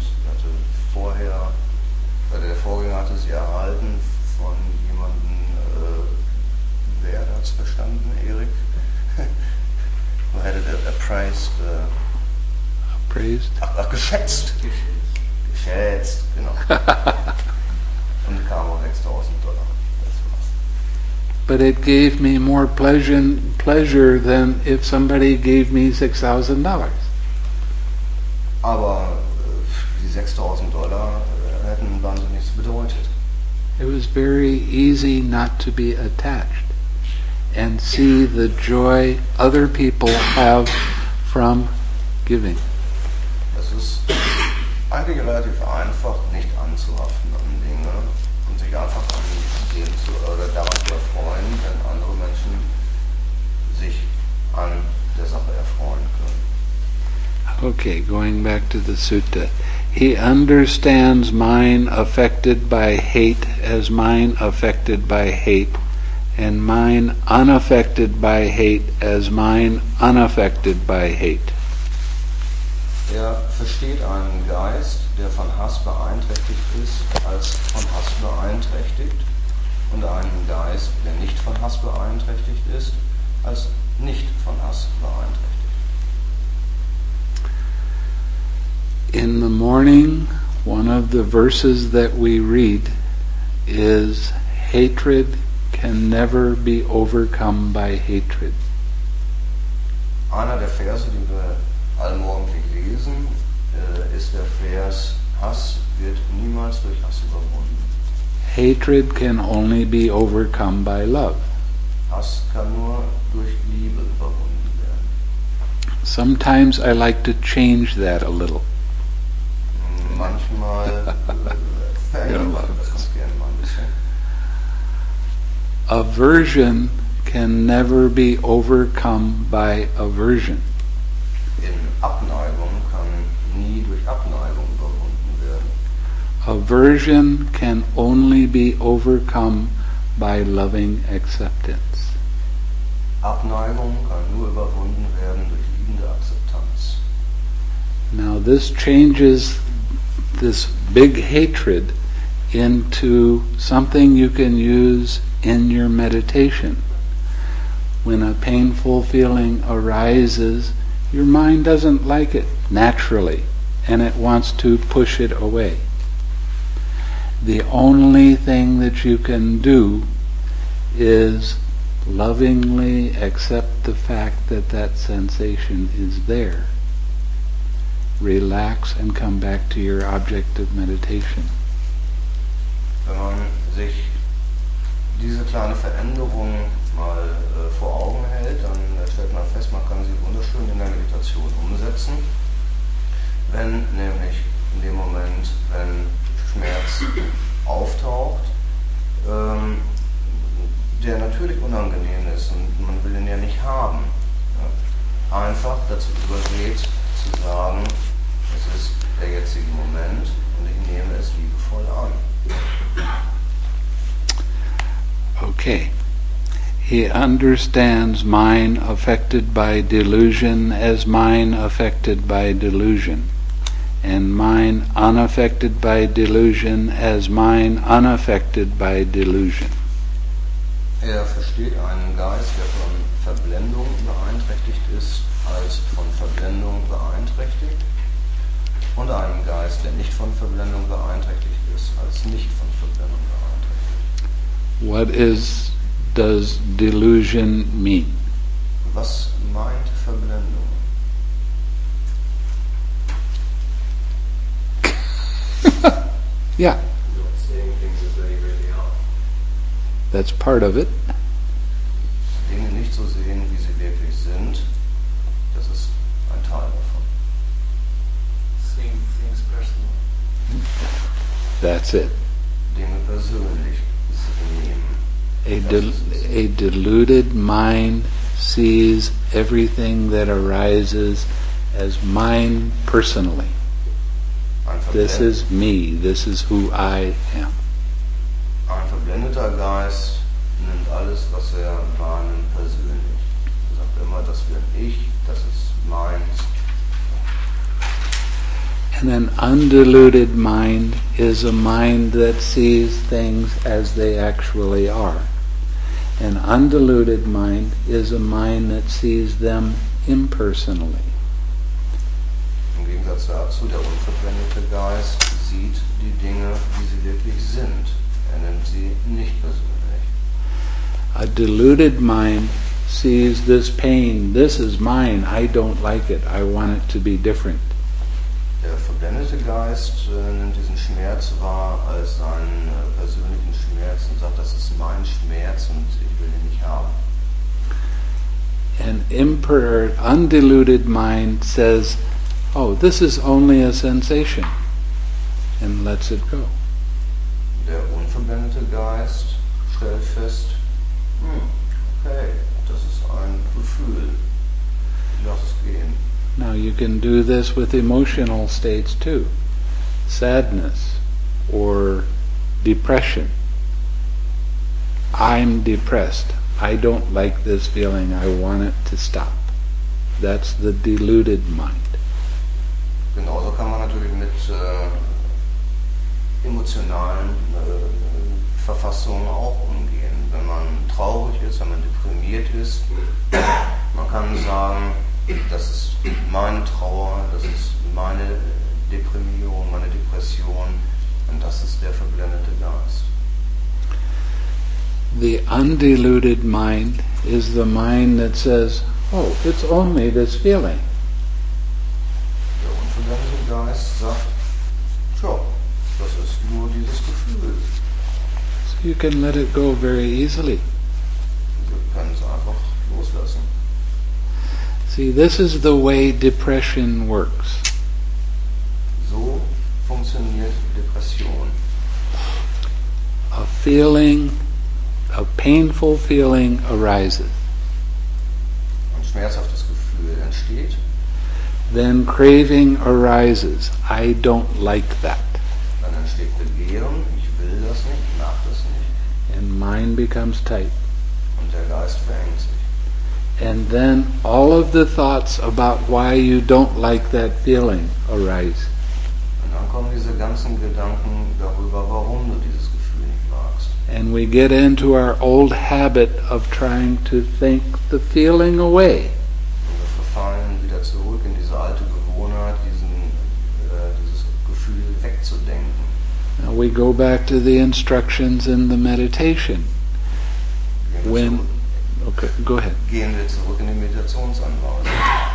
der Vorgänger hatte sie erhalten von jemandem, wer hat es verstanden, Erik? Who had it appraised? Appraised? Ach, geschätzt. Geschätzt, genau. Und kam auf $6.000. Das war's. But it gave me more pleasure than if somebody gave me $6,000. Aber die $6.000 hätten wahnsinnig nichts bedeutet. It was very easy not to be attached and see the joy other people have from giving. Es ist eigentlich relativ einfach, nicht anzuhaften an Dinge und sich einfach daran zu erfreuen, wenn andere Menschen sich an der Sache erfreuen können. Okay, going back to the sutta. He understands mind affected by hate as mind affected by hate, and mind unaffected by hate as mind unaffected by hate. Er versteht einen Geist, der von Hass beeinträchtigt ist, als von Hass beeinträchtigt, und einen Geist, der nicht von Hass beeinträchtigt ist, als nicht von Hass beeinträchtigt. In the morning, one of the verses that we read is, hatred can never be overcome by hatred. Einer der Verse, die wir allmorgendlich lesen, ist der Vers, Hass wird niemals durch Hass überwunden. Hatred can only be overcome by love. Hass kann nur durch Liebe überwunden werden. Sometimes I like to change that a little. Manchmal verändert man das gerne mal ein bisschen. Aversion can never be overcome by aversion. In Abneigung kann nie durch Abneigung überwunden werden. Aversion can only be overcome by loving acceptance. Abneigung kann nur überwunden werden durch liebende Akzeptanz. Now this changes this big hatred into something you can use in your meditation. When a painful feeling arises, your mind doesn't like it naturally, and it wants to push it away. The only thing that you can do is lovingly accept the fact that that sensation is there. Relax and come back to your object of meditation. Wenn man sich diese kleine Veränderung mal vor Augen hält, dann stellt man fest, man kann sie wunderschön in der Meditation umsetzen. Wenn nämlich in dem Moment, wenn Schmerz auftaucht, der natürlich unangenehm ist und man will ihn ja nicht haben, einfach dazu übergeht, zu sagen, es ist der jetzige Moment und ich nehme es liebevoll an. Okay. He understands mind affected by delusion as mind affected by delusion, and mind unaffected by delusion as mind unaffected by delusion. Er versteht einen Geist, der von Verblendung beeinträchtigt ist, als von Verblendung beeinträchtigt, und einen Geist, der nicht von Verblendung beeinträchtigt ist, als nicht von Verblendung beeinträchtigt. Does delusion mean? Was meint Verblendung? Yeah, Not seeing things as they really are. that's part of it. Dinge nicht so sehen, wie sie wirklich sind, das ist ein Teil davon. Seeing things personal. That's it. Dinge persönlich nehmen. A deluded mind sees everything that arises as mine personally. This is me. This is who I am. Ein verblendeter Geist nimmt alles, was er wahrnimmt, persönlich. Er sagt immer, das bin ich, das ist meins. And an undiluted mind is a mind that sees things as they actually are. An undiluted mind is a mind that sees them impersonally. Im Gegensatz dazu, der unverblendete Geist sieht die Dinge, wie sie wirklich sind. Er nimmt sie nicht persönlich. A deluded mind sees this pain. This is mine. I don't like it. I want it to be different. Der verblendete Geist nimmt diesen Schmerz wahr als seinen persönlichen Schmerz und sagt, das ist mein Schmerz und ich will ihn nicht haben. An undiluted mind says, oh, this is only a sensation, and lets it go. Der unverblendete Geist stellt fest, okay, das ist ein Gefühl, ich lasse es gehen. Now you can do this with emotional states too. Sadness or depression. I'm depressed. I don't like this feeling. I want it to stop. That's the deluded mind. Genauso kann man natürlich mit emotionalen Verfassungen auch umgehen. Wenn man traurig ist, wenn man deprimiert ist, man kann sagen, das ist meine Trauer, das ist meine Deprimierung, meine Depression und das ist der verblendete Geist. The undiluted mind is the mind that says, oh, it's only this feeling. Der unverblendete Geist sagt, tja, das ist nur dieses Gefühl. So you can let it go very easily. Wir können es einfach loslassen. See, this is the way depression works. So funktioniert Depression. A painful feeling arises. Ein schmerzhaftes Gefühl entsteht. Then craving arises. I don't like that. Dann entsteht Begehren, ich will das nicht, ich mag das nicht. And mind becomes tight. Und der Geist verengt sich. And then all of the thoughts about why you don't like that feeling arise. Und dann kommen diese ganzen Gedanken darüber, warum du dieses Gefühl nicht magst. And we get into our old habit of trying to think the feeling away. Und wir verfallen wieder zurück in diese alte Gewohnheit, dieses Gefühl wegzudenken. Now we go back to the instructions in the meditation. Okay, go ahead. Gehen wir zurück in die Meditationsanweisung.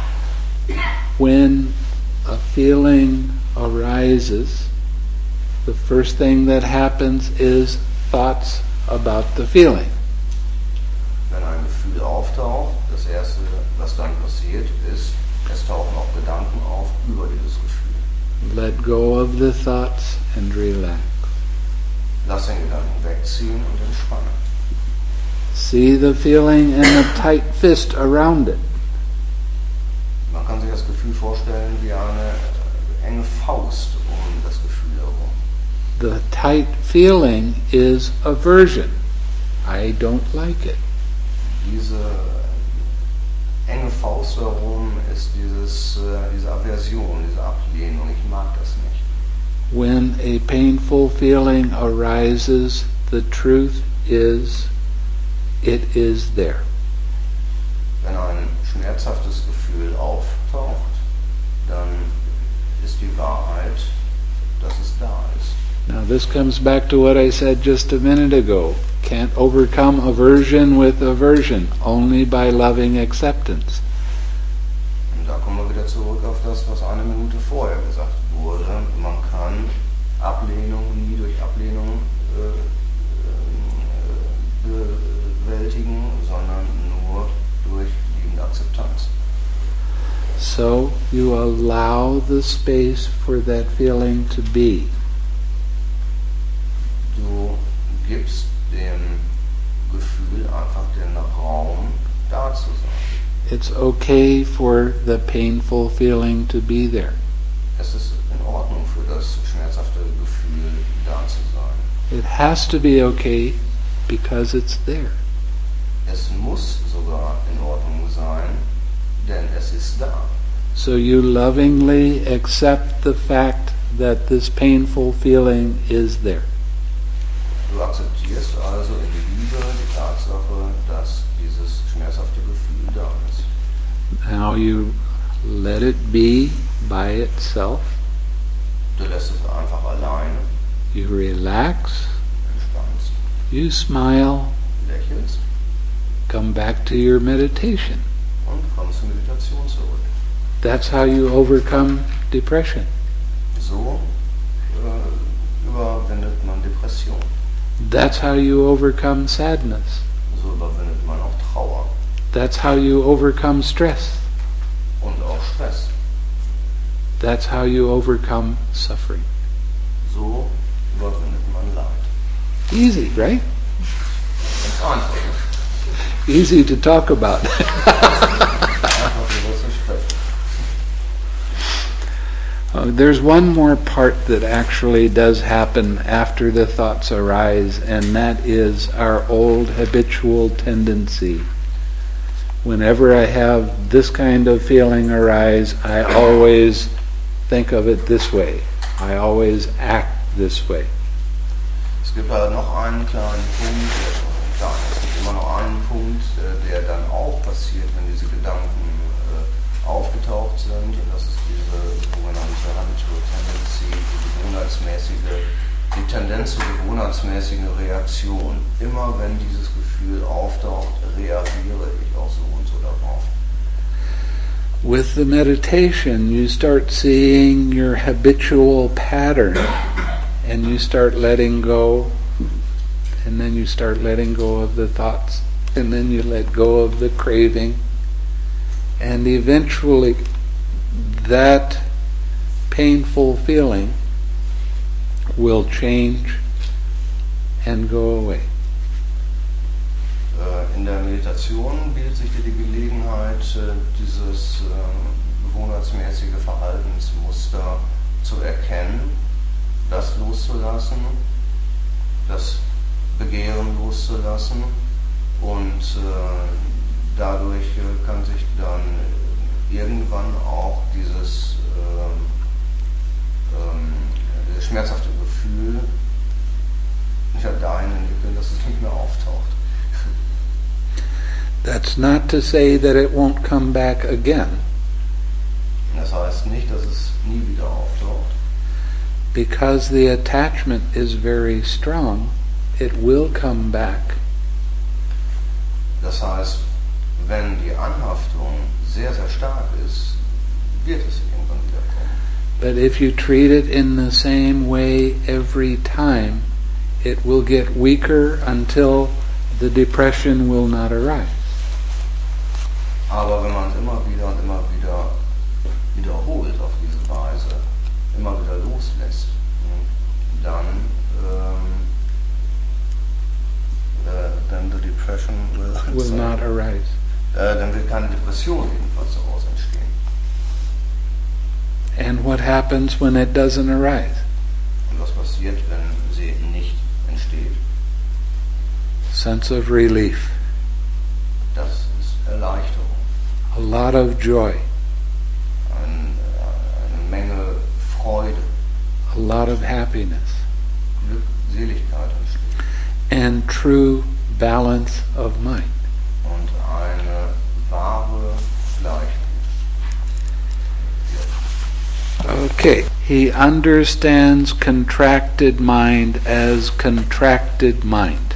When a feeling arises, the first thing that happens is thoughts about the feeling. Wenn ein Gefühl auftaucht, das Erste, was dann passiert, ist, es tauchen auch Gedanken auf über dieses Gefühl. Let go of the thoughts and relax. Lass den Gedanken wegziehen und entspannen. See the feeling and a tight fist around it. Man kann sich das Gefühl vorstellen wie eine enge Faust um das Gefühl herum. The tight feeling is aversion. I don't like it. Diese enge Faust herum ist diese Aversion, diese Ablehnung. Ich mag das nicht. When a painful feeling arises, the truth is, it is there. Wenn ein schmerzhaftes Gefühl auftaucht, dann ist die Wahrheit, dass es da ist. Now this comes back to what I said just a minute ago. Can't overcome aversion with aversion, only by loving acceptance. Und da kommen wir wieder zurück auf das, was eine Minute vorher gesagt wurde. Man kann Ablehnung nie durch Ablehnung bewältigen, sondern nur durch liebende Akzeptanz. So you allow the space for that feeling to be. Du gibst dem Gefühl einfach den Raum, da zu sein. It's okay for the painful feeling to be there. Es ist in Ordnung für das schmerzhafte Gefühl, da zu sein. It has to be okay because it's there. Es muss sogar in Ordnung sein, denn es ist da. So you lovingly accept the fact that this painful feeling is there. Du akzeptierst also in Liebe die Tatsache, dass dieses schmerzhafte Gefühl da ist. Now you let it be by itself. Du lässt es einfach alleine, You relax. entspannst, You smile. lächelst Come back to your meditation. und kommst zur Meditation zurück. That's how you overcome depression. So überwindet man Depression. That's how you overcome sadness. So überwindet man auch Trauer That's how you overcome stress. und auch Stress. That's how you overcome suffering. So überwindet man Leid. Easy, right? Ganz einfach. Easy to talk about. Einfach darüber zu sprechen. There's one more part that actually does happen after the thoughts arise, and that is our old habitual tendency. Whenever I have this kind of feeling arise, I always think of it this way. I always act this way. Es gibt halt noch einen kleinen Punkt, es gibt immer noch einen Punkt, der dann auch passiert, wenn diese Gedanken aufgetaucht sind, und das ist diese sogenannte habitual tendency, die Tendenz zur gewohnheitsmäßigen Reaktion. Immer wenn dieses Gefühl auftaucht, reagiere ich auch so und so darauf. With the meditation, you start seeing your habitual pattern, and you start letting go, and then you start letting go of the thoughts, and then you let go of the craving, and eventually that painful feeling will change and go away. In der Meditation bietet sich dir die Gelegenheit, dieses gewohnheitsmäßige Verhaltensmuster zu erkennen, das loszulassen, das Begehren loszulassen, und dadurch kann sich dann irgendwann auch dieses schmerzhafte Gefühl nicht dahin entwickeln, dass es nicht mehr auftaucht. That's not to say that it won't come back again, Das heißt nicht, dass es nie wieder auftaucht. because the attachment is very strong, it will come back. Das heißt, wenn die Anhaftung sehr, sehr stark ist, wird es irgendwann wieder kommen. But if you treat it in the same way every time, it will get weaker until the depression will not arise. Aber wenn man es immer wieder und immer wieder wiederholt auf diese Weise, immer wieder loslässt, dann the depression Will not arise. dann wird keine Depression jedenfalls daraus entstehen. And what happens when it doesn't arise? Und was passiert, wenn sie nicht entsteht? Sense of relief, Das ist Erleichterung, a lot of joy, eine Menge Freude, a lot of happiness, Glückseligkeit entsteht and true balance of mind. und eine wahre Gleichheit. Okay. Okay, he understands contracted mind as contracted mind.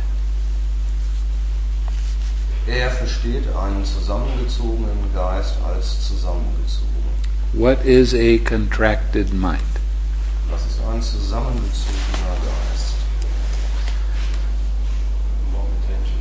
Er versteht einen zusammengezogenen Geist als zusammengezogen. What is a contracted mind? Was ist ein zusammengezogener Geist? More attention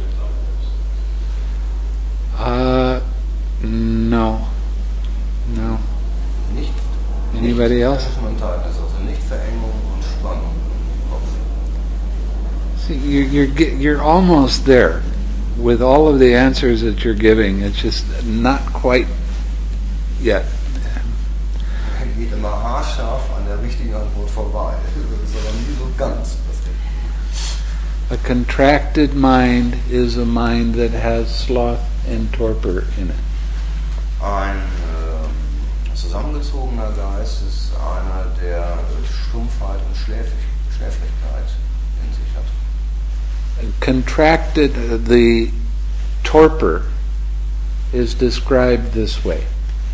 and tightness. No. No. Nicht, Anybody else? Attention und Tightness, also nicht Verengung und Spannung im Kopf. See, you're almost there with all of the answers that you're giving. It's just not quite yet. Er geht immer haarscharf an der richtigen Antwort vorbei. Das ist aber nie so ganz. A contracted mind is a mind that has sloth and torpor in it. Ein zusammengezogener Geist ist einer, der Stumpfheit und Schläfrigkeit in sich hat. Contracted, the torpor is described this way.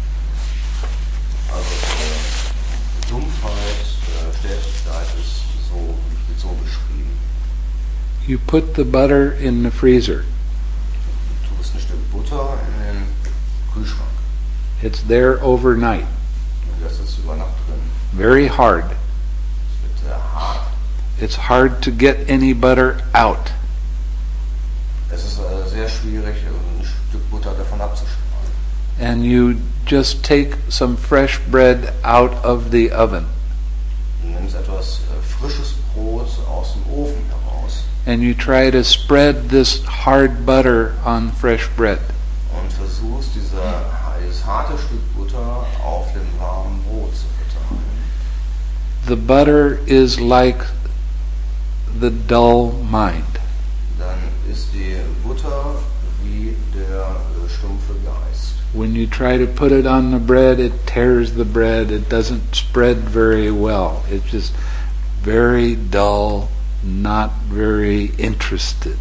Also Dumpfheit, Schläfrigkeit wird so beschrieben. You put the butter in the freezer. Du tust ein Stück Butter in den Kühlschrank. It's there overnight. Und das ist über Nacht drin. Very hard. Es wird sehr hart. It's hard to get any butter out. Es ist sehr schwierig, ein Stück Butter davon abzuschneiden. And you just take some fresh bread out of the oven. Du nimmst etwas frisches Brot aus dem Ofen heraus And you try to spread this hard butter on fresh bread. und versuchst dieses harte Stück Butter auf dem warmen Brot zu verteilen. The butter is like the dull mind. Dann ist die Butter wie der stumpfe Geist. When you try to put it on the bread, it tears the bread. It doesn't spread very well. It's just very dull, not very interested.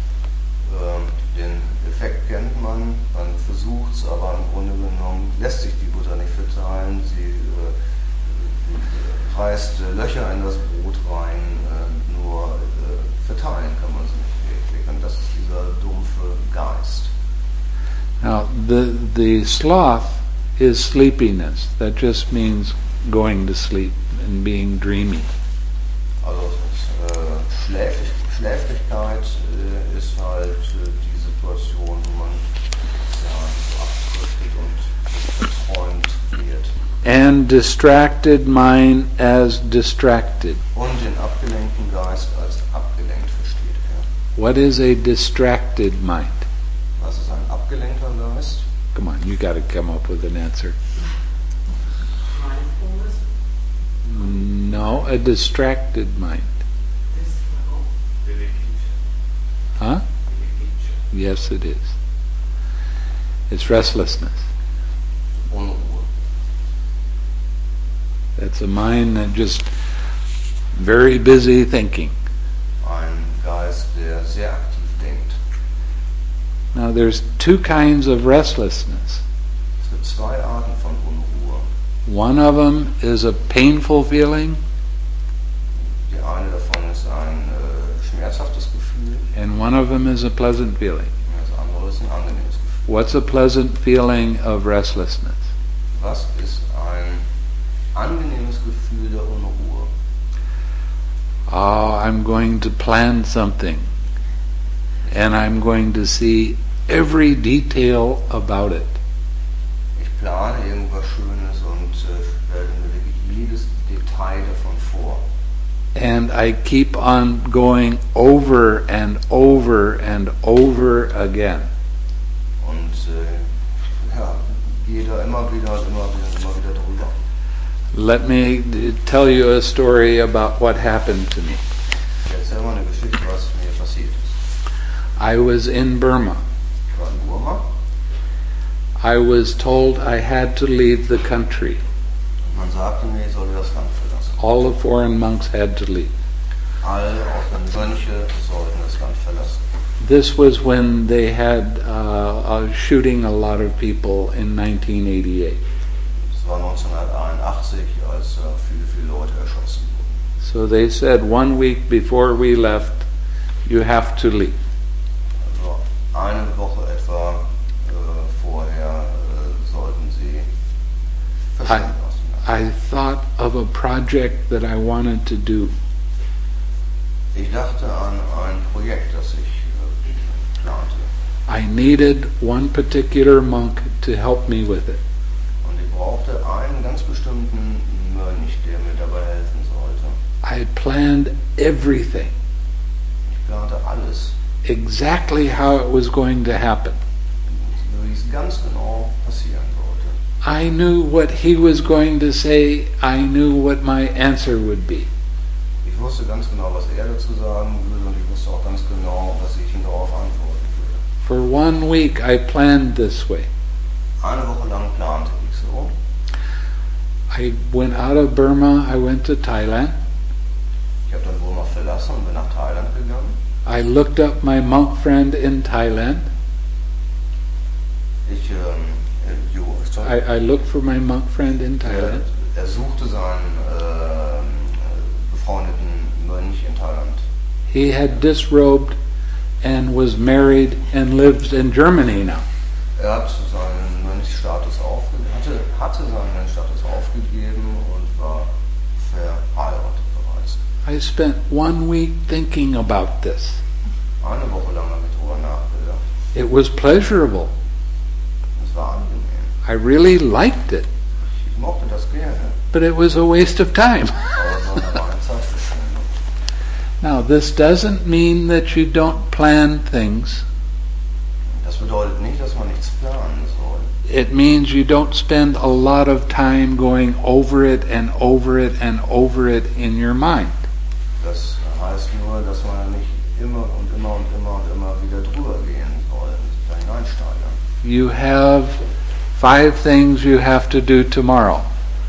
Den Effekt kennt man versucht es, aber im Grunde genommen lässt sich die Butter nicht verteilen. Sie reißt Löcher in das Brot rein, nur verteilen kann man sie nicht wirklich. Und das ist dieser dumpfe Geist. Now, the sloth is sleepiness. That just means going to sleep and being dreamy. Also Schläfrigkeit ist halt die Situation, wo man so abdriftet und verträumt wird. And distracted mind as distracted. Und den abgelenkten Geist als abgelenkt versteht er. What is a distracted mind? Was ist ein abgelenkter Geist? Come on, you got to come up with an answer. Mindfulness? No, a distracted mind. Huh? Yes, it is. It's restlessness. Unruhe. That's a mind that just very busy thinking. Ein Geist, der sehr aktiv denkt. Now there's two kinds of restlessness. Es gibt zwei Arten von Unruhe. One of them is a painful feeling, Die eine davon ist ein schmerzhaftes Gefühl, and one of them is a pleasant feeling. und das andere ist ein angenehmes Gefühl. What's a pleasant feeling of restlessness? Was ist ein angenehmes Gefühl der Unruhe? Oh, I'm going to plan something, and I'm going to see every detail about it. Ich plane irgendwas Schönes und stelle mir wirklich jedes Detail davon vor. And I keep on going over and over and over again. Und gehe da immer wieder drüber. Let me tell you a story about what happened to me. Ich erzähle mal eine Geschichte, was mir passiert ist. I was in Burma. Ich war in Burma. I was told I had to leave the country. Man sagte mir, ich solle das Land verlassen. All the foreign monks had to leave. Alle Mönche sollten das Land verlassen. This was when they had shooting a lot of people in 1988. Es war 1981, als viele Leute erschossen wurden. So they said 1 week before we left, you have to leave. Also eine Woche etwa vorher sollten sie verschwinden aus dem Land. I thought of a project that I wanted to do. Ich dachte an ein Projekt, das ich plante. I needed one particular monk to help me with it. Und ich brauchte einen ganz bestimmten Mönch, der mir dabei helfen sollte. I had planned everything, Ich plante alles, exactly how it was going to happen. wie es ganz genau passieren sollte. I knew what he was going to say. I knew what my answer would be. Ich wusste ganz genau, was er dazu sagen würde, und ich wusste auch ganz genau, was ich ihm darauf antworten würde. For 1 week, I planned this way. Eine Woche lang plante ich so. I went out of Burma. I went to Thailand. Ich habe dann Burma verlassen und bin nach Thailand gegangen. I looked up my monk friend in Thailand. I looked for my monk friend in Thailand. Er suchte seinen befreundeten Mönch in Thailand. He had disrobed and was married and lives in Germany now. Er hat seinen Mönchsstatus aufgegeben und war verheiratet bereits. I spent 1 week thinking about this. Eine Woche lang damit drüber nachgedacht. It was pleasurable. Es war angenehm. I really liked it, Ich mochte das gerne, but it was a waste of time. aber es war eine Zeitverschwendung. Now, this doesn't mean that you don't plan things. Das bedeutet nicht, dass man nichts planen soll. It means you don't spend a lot of time going over it and over it and over it in your mind. Das heißt nur, dass man nicht immer und immer und immer und immer wieder drüber gehen soll und da hineinsteigern. You have 5 things you have to do tomorrow.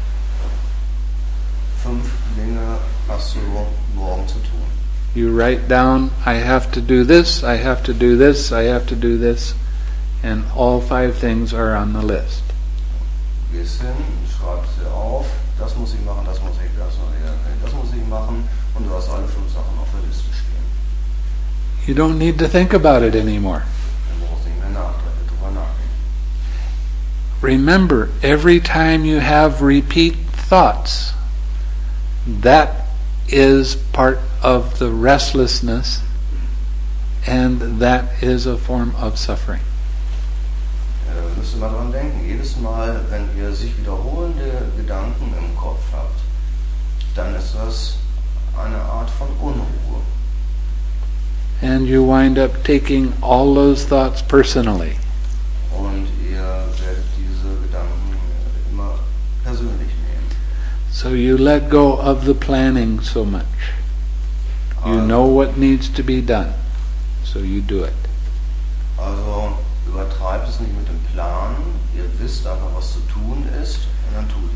5 Dinge hast du morgen zu tun. You write down, I have to do this, I have to do this, I have to do this, and all 5 things are on the list. Du gehst hin, schreibst dir auf, das muss ich machen, das muss ich machen, und du hast alle 5 Sachen auf der Liste stehen. You don't need to think about it anymore. Du brauchst nicht mehr drüber nachdenken. Remember, every time you have repeat thoughts, that is part of the restlessness, and that is a form of suffering. Müsst ihr mal dran denken, jedes Mal, wenn ihr sich wiederholende Gedanken im Kopf habt, dann ist das eine Art von Unruhe. And you wind up taking all those thoughts personally. Und ihr werdet diese Gedanken immer persönlich nehmen. So you let go of the planning so much. You know what needs to be done, so you do it. Also übertreibt es nicht mit dem Plan, ihr wisst einfach, was zu tun ist, und dann tut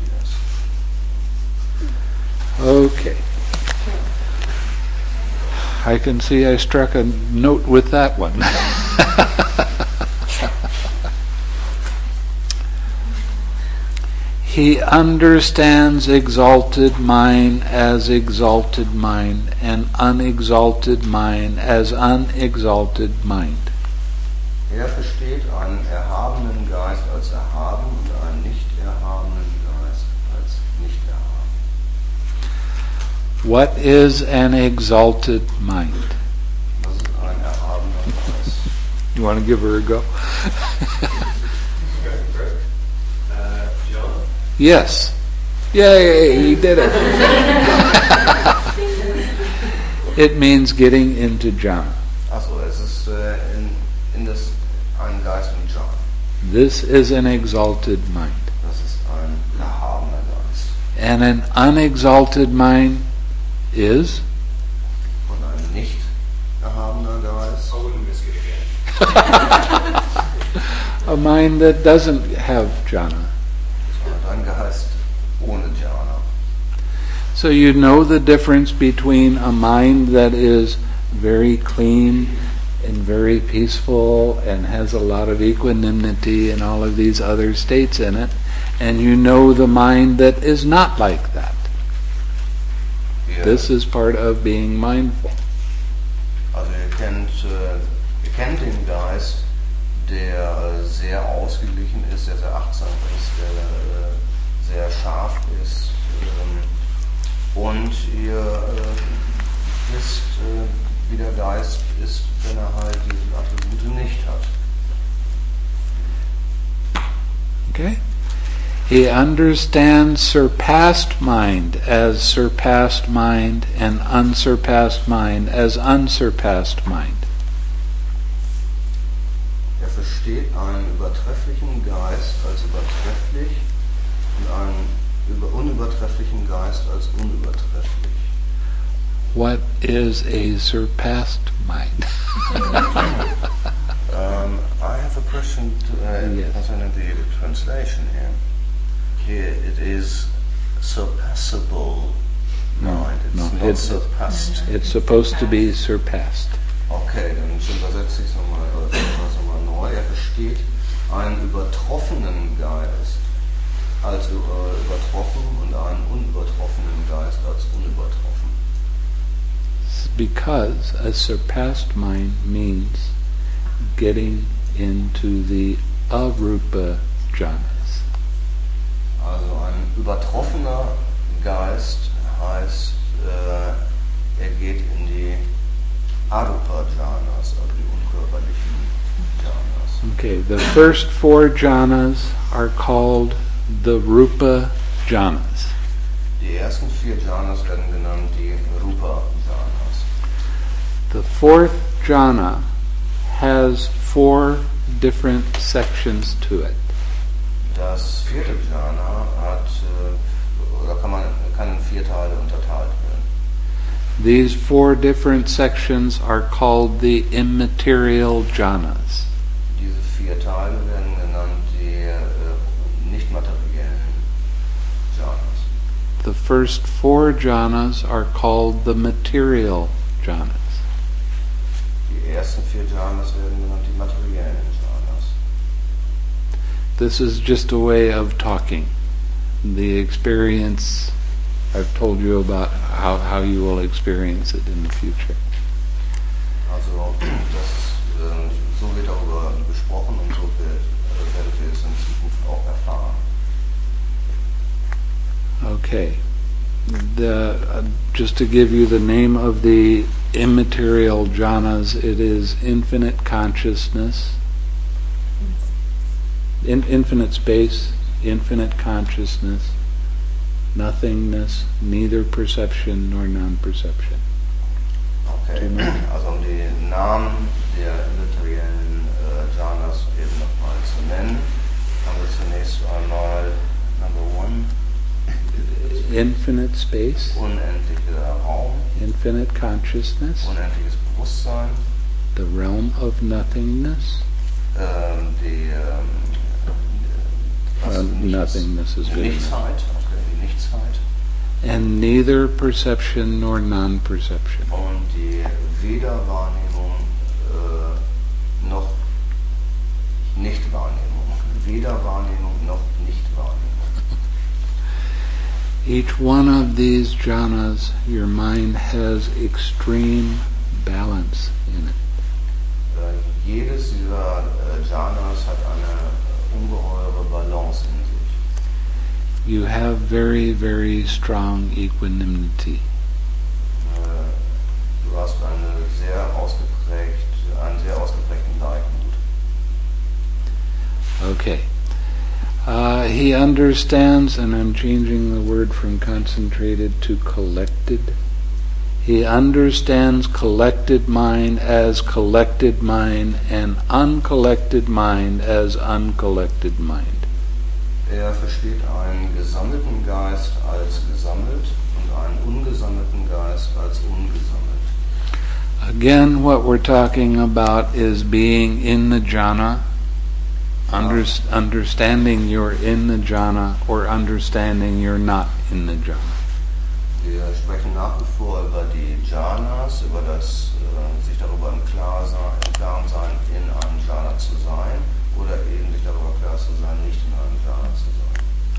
ihr es. Okay. I can see I struck a note with that one. He understands exalted mind as exalted mind, and unexalted mind as unexalted mind. Er versteht einen erhabenen Geist als erhaben und einen nicht erhabenen Geist als nicht erhaben. What is an exalted mind? Das ist ein erhabener Geist. You want to give her a go? John? Yes. Yay, he did it. It means getting into jhana. Achso, es ist ein Geist wie John. This is an exalted mind. Das ist ein erhabener Geist. And an unexalted mind is? Und ein nicht erhabener Geist. I wouldn't risk it again. A mind that doesn't have jhana. Und ein Geist ohne Jhana. So you know the difference between a mind that is very clean and very peaceful and has a lot of equanimity and all of these other states in it, and you know the mind that is not like that. This is part of being mindful. Also ihr kennt den Geist, der sehr ausgeglichen ist, der sehr achtsam ist, der sehr scharf ist. Und ihr wisst, wie der Geist ist, wenn er halt diese Attribute nicht hat. Okay? He understands surpassed mind as surpassed mind and unsurpassed mind as unsurpassed mind. Er versteht einen übertrefflichen Geist als übertrefflich und einen unübertrefflichen Geist als unübertrefflich. What is a surpassed mind? I have a question concerning the translation here. Here it is surpassable mind. It's not surpassed. It's supposed to be surpassed. Okay, dann übersetze ich es nochmal neu. Er versteht einen übertroffenen Geist als übertroffen und einen unübertroffenen Geist als unübertroffen. Because a surpassed mind means getting into the arupa jhanas. Also ein übertroffener Geist heißt, er geht in die Arupa Jhanas, also die unkörperlichen Jhanas. Okay, the first 4 jhanas are called the rupa jhanas. Die ersten 4 Jhanas werden genannt die Rupa Jhanas. The 4th jhana has 4 different sections to it. Das 4. Jhana kann in 4 Teile unterteilt werden. These 4 different sections are called the immaterial jhanas. Diese 4 Teile werden genannt die nicht materiellen Jhanas. The first 4 jhanas are called the material jhanas. Die ersten 4 Jhanas werden genannt die materiellen Jhanas. This is just a way of talking. The experience, I've told you about how you will experience it in the future. Also so wird darüber gesprochen und so werdet ihr es in Zukunft auch erfahren. Okay. Just to give you the name of the immaterial jhanas, it is infinite consciousness, infinite space, infinite consciousness, nothingness, neither perception nor non-perception. Okay, also um die Namen der immateriellen Jhanas eben nochmal zu nennen, haben wir zunächst einmal Number 1. Infinite space, Unendlicher Raum, infinite consciousness, unendliches Bewusstsein, the realm of nothingness. Nothingness is good. Nichtheit, okay, die Nichtheit. And neither perception nor non-perception. Und die Weder-Wahrnehmung noch Nicht-Wahrnehmung. Weder-Wahrnehmung noch Nicht-Wahrnehmung. Each one of these jhanas, your mind has extreme balance in it. Jedes dieser Jhanas hat eine ungeheure Balance in sich. You have very, very strong equanimity. Du hast einen sehr ausgeprägten Gleichmut. Okay. He understands, and I'm changing the word from concentrated to collected. He understands collected mind as collected mind and uncollected mind as uncollected mind. Er versteht einen gesammelten Geist als gesammelt und einen ungesammelten Geist als ungesammelt. Again, what we're talking about is being in the jhana, understanding you're in the jhana or understanding you're not in the jhana. Wir sprechen nach wie vor über die Jhanas, über das sich darüber im Klaren sein, in einem Jhana zu sein oder eben sich darüber klar zu sein, nicht in einem Jhana zu sein.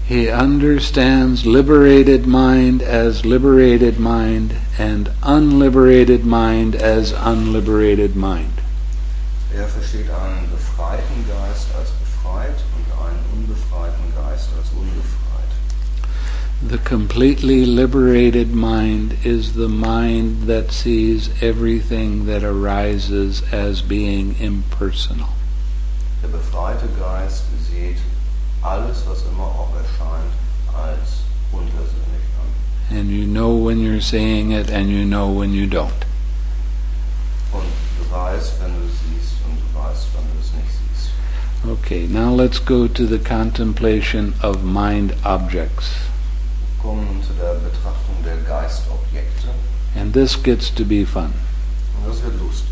He understands liberated mind as liberated mind and unliberated mind as unliberated mind. Versteht einen befreiten Geist als befreit und einen unbefreiten Geist als unbefreit. The completely liberated mind is the mind that sees everything that arises as being impersonal. Der befreite Geist sieht alles, was immer auch erscheint, als unpersönlich an. And you know when you're seeing it and you know when you don't. Und du weißt, wenn du es siehst, und du weißt, wenn du es nicht siehst. Okay, now let's go to the contemplation of mind objects. Wir kommen nun zu der Betrachtung der Geistobjekte. And this gets to be fun. Und das wird lustig.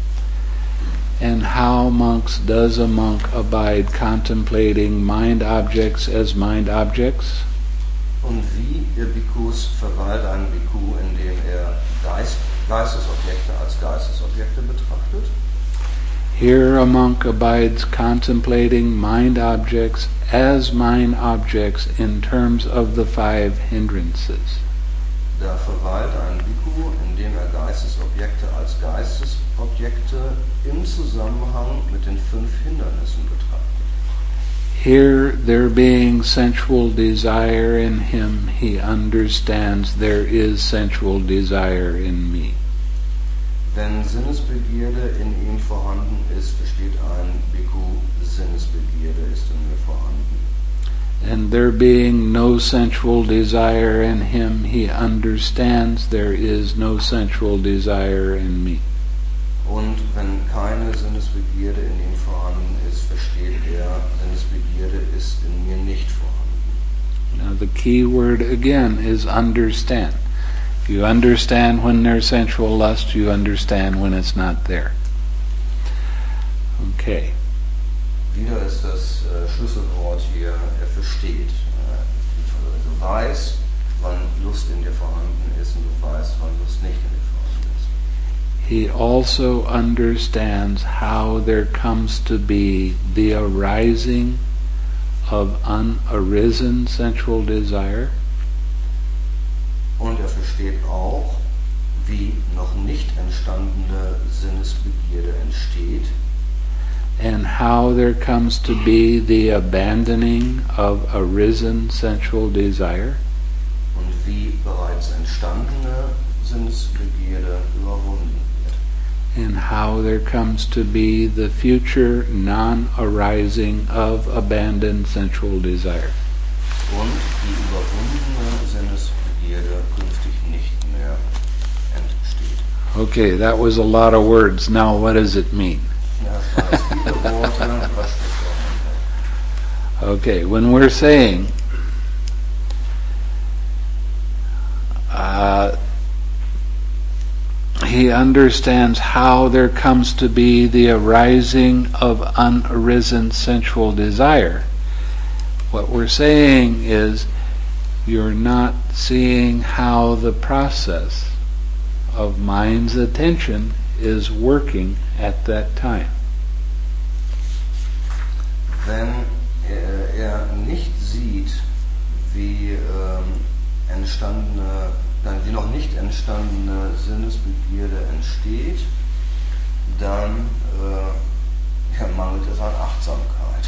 And how, monks, does a monk abide contemplating mind objects as mind objects? Und wie ihr Bhikkhus verweilt ein Bhikkhu, indem er Geistesobjekte als Geistesobjekte betrachtet? Here a monk abides contemplating mind objects as mind objects in terms of the 5 hindrances. Da verweilt ein Bhikkhu, indem er Geistesobjekte als Geistesobjekte im Zusammenhang mit den 5 Hindernissen betrachtet. Here, there being sensual desire in him, he understands there is sensual desire in me. Wenn Sinnesbegierde in ihm vorhanden ist, versteht ein Bhikkhu, Sinnesbegierde ist in mir vorhanden. And there being no sensual desire in him, he understands there is no sensual desire in me. Und wenn keine Sinnesbegierde in ihm vorhanden ist, versteht er, Sinnesbegierde ist in mir nicht vorhanden. Now the key word again is understand. If you understand when there's sensual lust, you understand when it's not there. Okay. Wieder ist das Schlüsselwort hier, er versteht. Du weißt, wann Lust in dir vorhanden ist, und du weißt, wann Lust nicht in dir vorhanden ist. He also understands how there comes to be the arising of unarisen sensual desire. Und er versteht auch, wie noch nicht entstandene Sinnesbegierde entsteht. And how there comes to be the abandoning of arisen sensual desire. Und wie bereits entstandene Sinnesbegierde überwunden wird. And how there comes to be the future non-arising of abandoned sensual desire. Und die überwundene Sinnesbegierde künftig nicht mehr entsteht. Okay, that was a lot of words. Now what does it mean? Ja, das waren viele Worte, was spricht auch nicht. Okay, when we're saying he understands how there comes to be the arising of unarisen sensual desire, what we're saying is you're not seeing how the process of mind's attention is working at that time. Wenn er nicht sieht, wie noch nicht entstandene Sinnesbegierde entsteht, dann mangelt es an Achtsamkeit.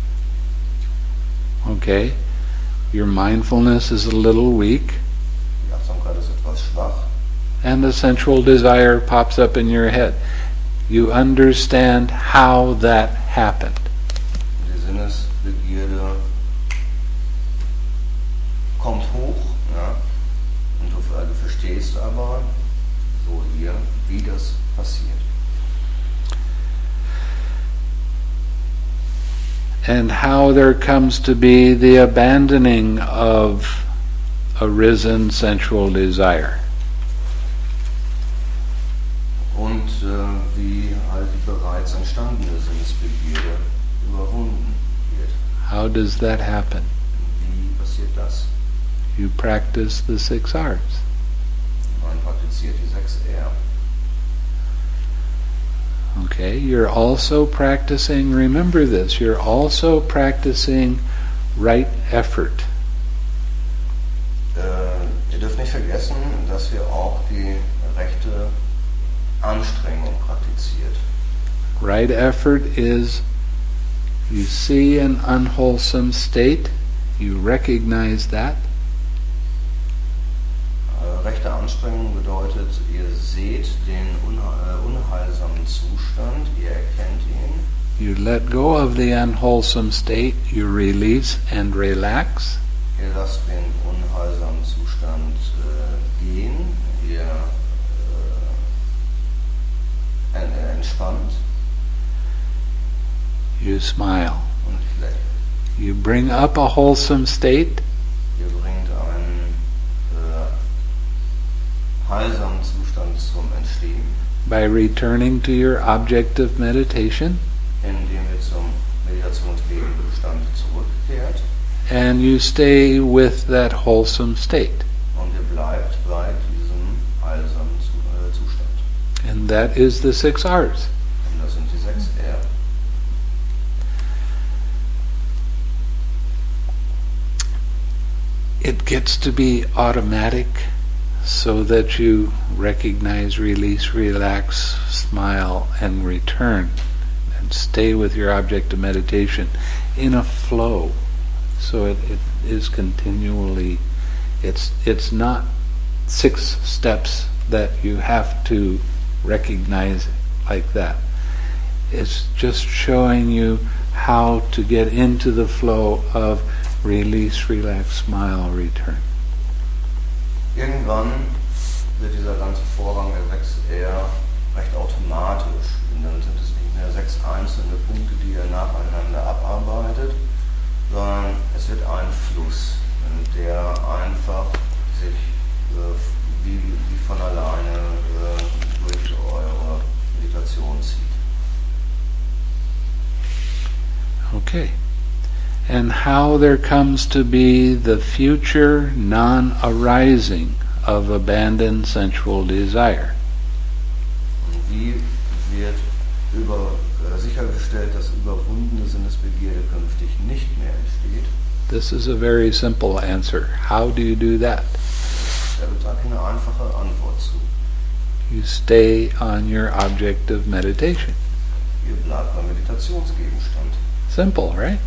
Okay, your mindfulness is a little weak, Die Achtsamkeit ist etwas schwach. and the sensual desire pops up in your head. You understand how that happened. Die Sinnesbegierde kommt hoch, ja, und du verstehst aber, so hier, wie das passiert. And how there comes to be the abandoning of arisen sensual desire. Und wie halt die bereits entstandene Sinnesbegierde überwunden wird. How does that happen? Wie passiert das? You practice the 6 R's. Man praktiziert die 6 R. Okay, you're also practicing, remember this, you're also practicing right effort. Right effort is you see an unwholesome state, you recognize that, Rechte Anstrengung bedeutet, ihr seht den unheilsamen Zustand, ihr erkennt ihn, you let go of the unwholesome state, you release and relax, ihr lasst den unheilsamen Zustand gehen, ihr entspannt you smile. und lächelt. You bring up a wholesome state, Ihr bringt einen heilsamen Zustand zum Entstehen, by returning to your object of meditation, indem ihr zum Meditationsgegenstand zurückkehrt and you stay with that wholesome state. und ihr bleibt bei diesem heilsamen Zustand. And that is the 6 R's. Und das sind die 6 R. It gets to be automatic so that you recognize, release, relax, smile, and return, and stay with your object of meditation in a flow. So it is continually, it's not 6 steps that you have to recognize like that. It's just showing you how to get into the flow of release, relax, smile, return. Irgendwann wird dieser ganze Vorgang der 6 R recht automatisch. Und dann sind es nicht mehr 6 einzelne Punkte, die ihr nacheinander abarbeitet, sondern es wird ein Fluss, der einfach sich wie von alleine durch eure Meditation zieht. Okay. And how there comes to be the future non-arising of abandoned sensual desire. Und wie wird sichergestellt, dass überwundene Sinnesbegierde künftig nicht mehr entsteht? This is a very simple answer. How do you do that? Da gibt es eine einfache Antwort zu. You stay on your object of meditation. Ihr bleibt beim Meditationsgegenstand. Simple, right?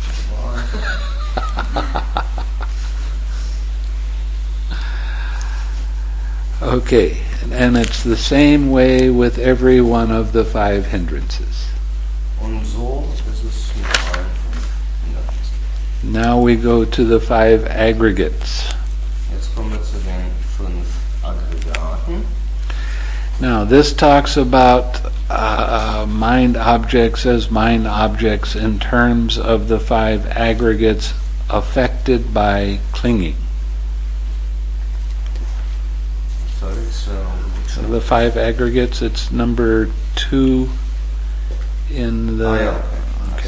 Okay, and it's the same way with every one of the 5 hindrances. Und so ist es mit allen 5 Hindernissen. Now we go to the 5 aggregates. Jetzt kommen wir zu den 5 Aggregaten. Now this talks about mind objects as mind objects in terms of the 5 aggregates affected by clinging. So the 5 aggregates, it's number 2 in the... Ja, okay.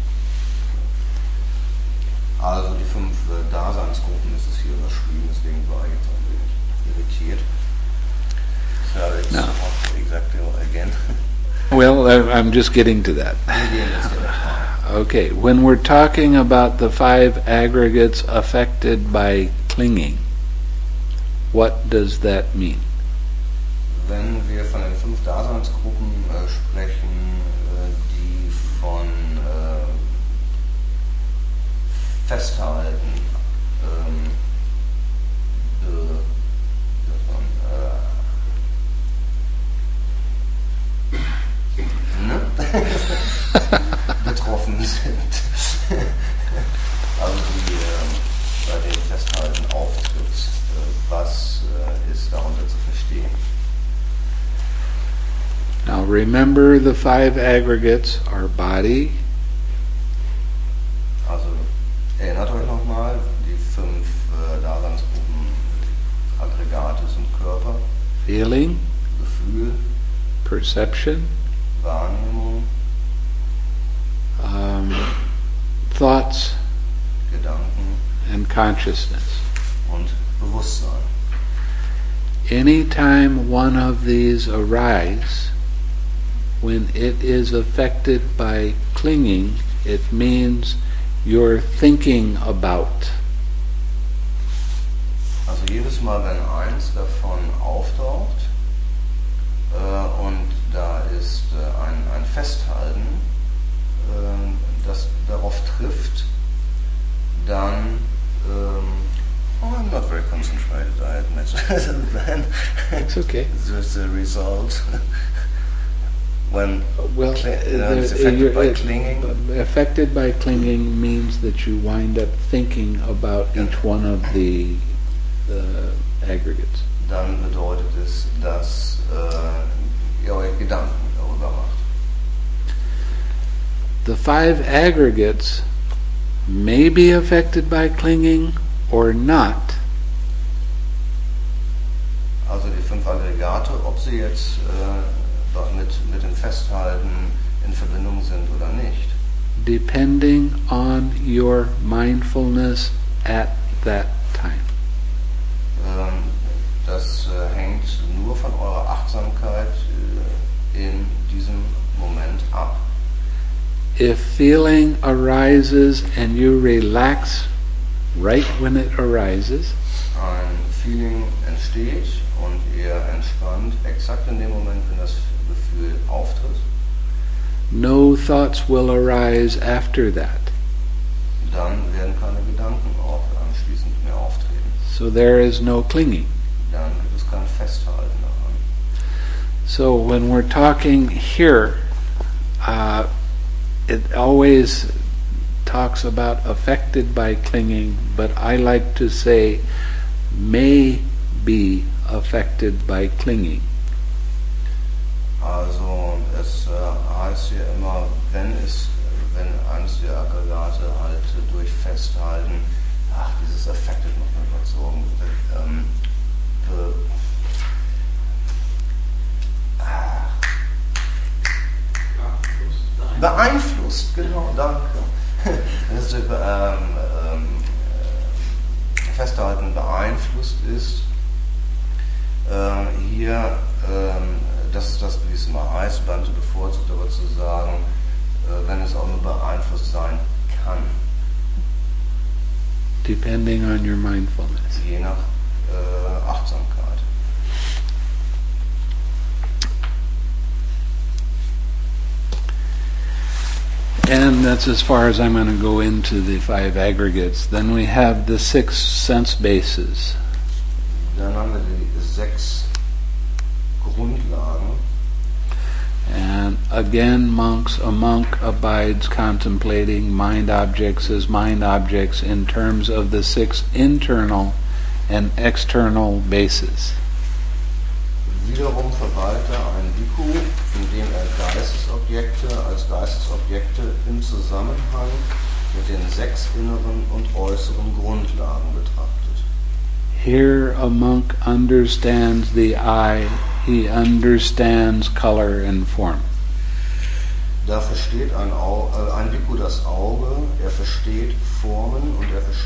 Also die 5 Daseinsgruppen ist es hier überschrieben, deswegen war ich jetzt ein wenig irritiert. So it's No. not exactly again. Well, I'm just getting to that. Okay, when we're talking about the 5 aggregates affected by clinging, what does that mean? Wenn wir von den 5 Daseinsgruppen sprechen, die von Festhalten, betroffen sind. Also die bei dem Festhalten auftritt, was ist darunter zu verstehen? Now remember, the 5 aggregates are body, Also erinnert euch nochmal, die 5 Daseinsgruppen Aggregate sind Körper, feeling, Gefühl, perception, Wahrnehmung, thoughts, Gedanken and consciousness. und Bewusstsein. Anytime one of these arise, when it is affected by clinging, it means you're thinking about. Also jedes Mal, wenn eins davon auftaucht und da ist ein Festhalten, das darauf trifft, dann I'm not very concentrated, I admit. Then It's okay. there's the result when Well, it's affected by clinging. Affected by clinging means that you wind up thinking about each one of the aggregates. Dann bedeutet es, dass ihr euch Gedanken darüber macht. The 5 aggregates may be affected by clinging or not. Also die 5 Aggregate, ob sie jetzt mit dem Festhalten in Verbindung sind oder nicht, Depending on your mindfulness at that time. das hängt nur von eurer Achtsamkeit in diesem Moment ab. If feeling arises and you relax right when it arises, Ein Feeling entsteht und ihr entspannt exakt in dem Moment, wenn das Gefühl auftritt, no thoughts will arise after that. dann werden keine Gedanken auch anschließend mehr auftreten. So there is no clinging. Dann gibt es kein Festhalten daran. So when we're talking here, it always talks about affected by clinging, but I like to say may be affected by clinging. Also es heißt hier immer, wenn eines der Aggregate halt durch Festhalten, dieses affected muss man überzogen, beeinflusst, genau, danke. Wenn es durch Festhalten beeinflusst ist, hier, das ist das, wie es immer heißt, Bhante bevorzugt aber zu sagen, wenn es auch nur beeinflusst sein kann. Depending on your mindfulness. Je nach Achtsamkeit. And that's as far as I'm going to go into the 5 aggregates. Then we have the 6 sense bases. Dann haben wir die 6 Grundlagen. And again, a monk abides contemplating mind objects as mind objects in terms of the 6 internal and external bases. Wiederum verweilt ein Bhikkhu, indem Geistesobjekte als Geistesobjekte im Zusammenhang mit den 6 inneren und äußeren Grundlagen betrachtet. Here a monk understands the eye, he understands color and form. Da versteht ein Bhikkhu das Auge, er versteht Formen und er versteht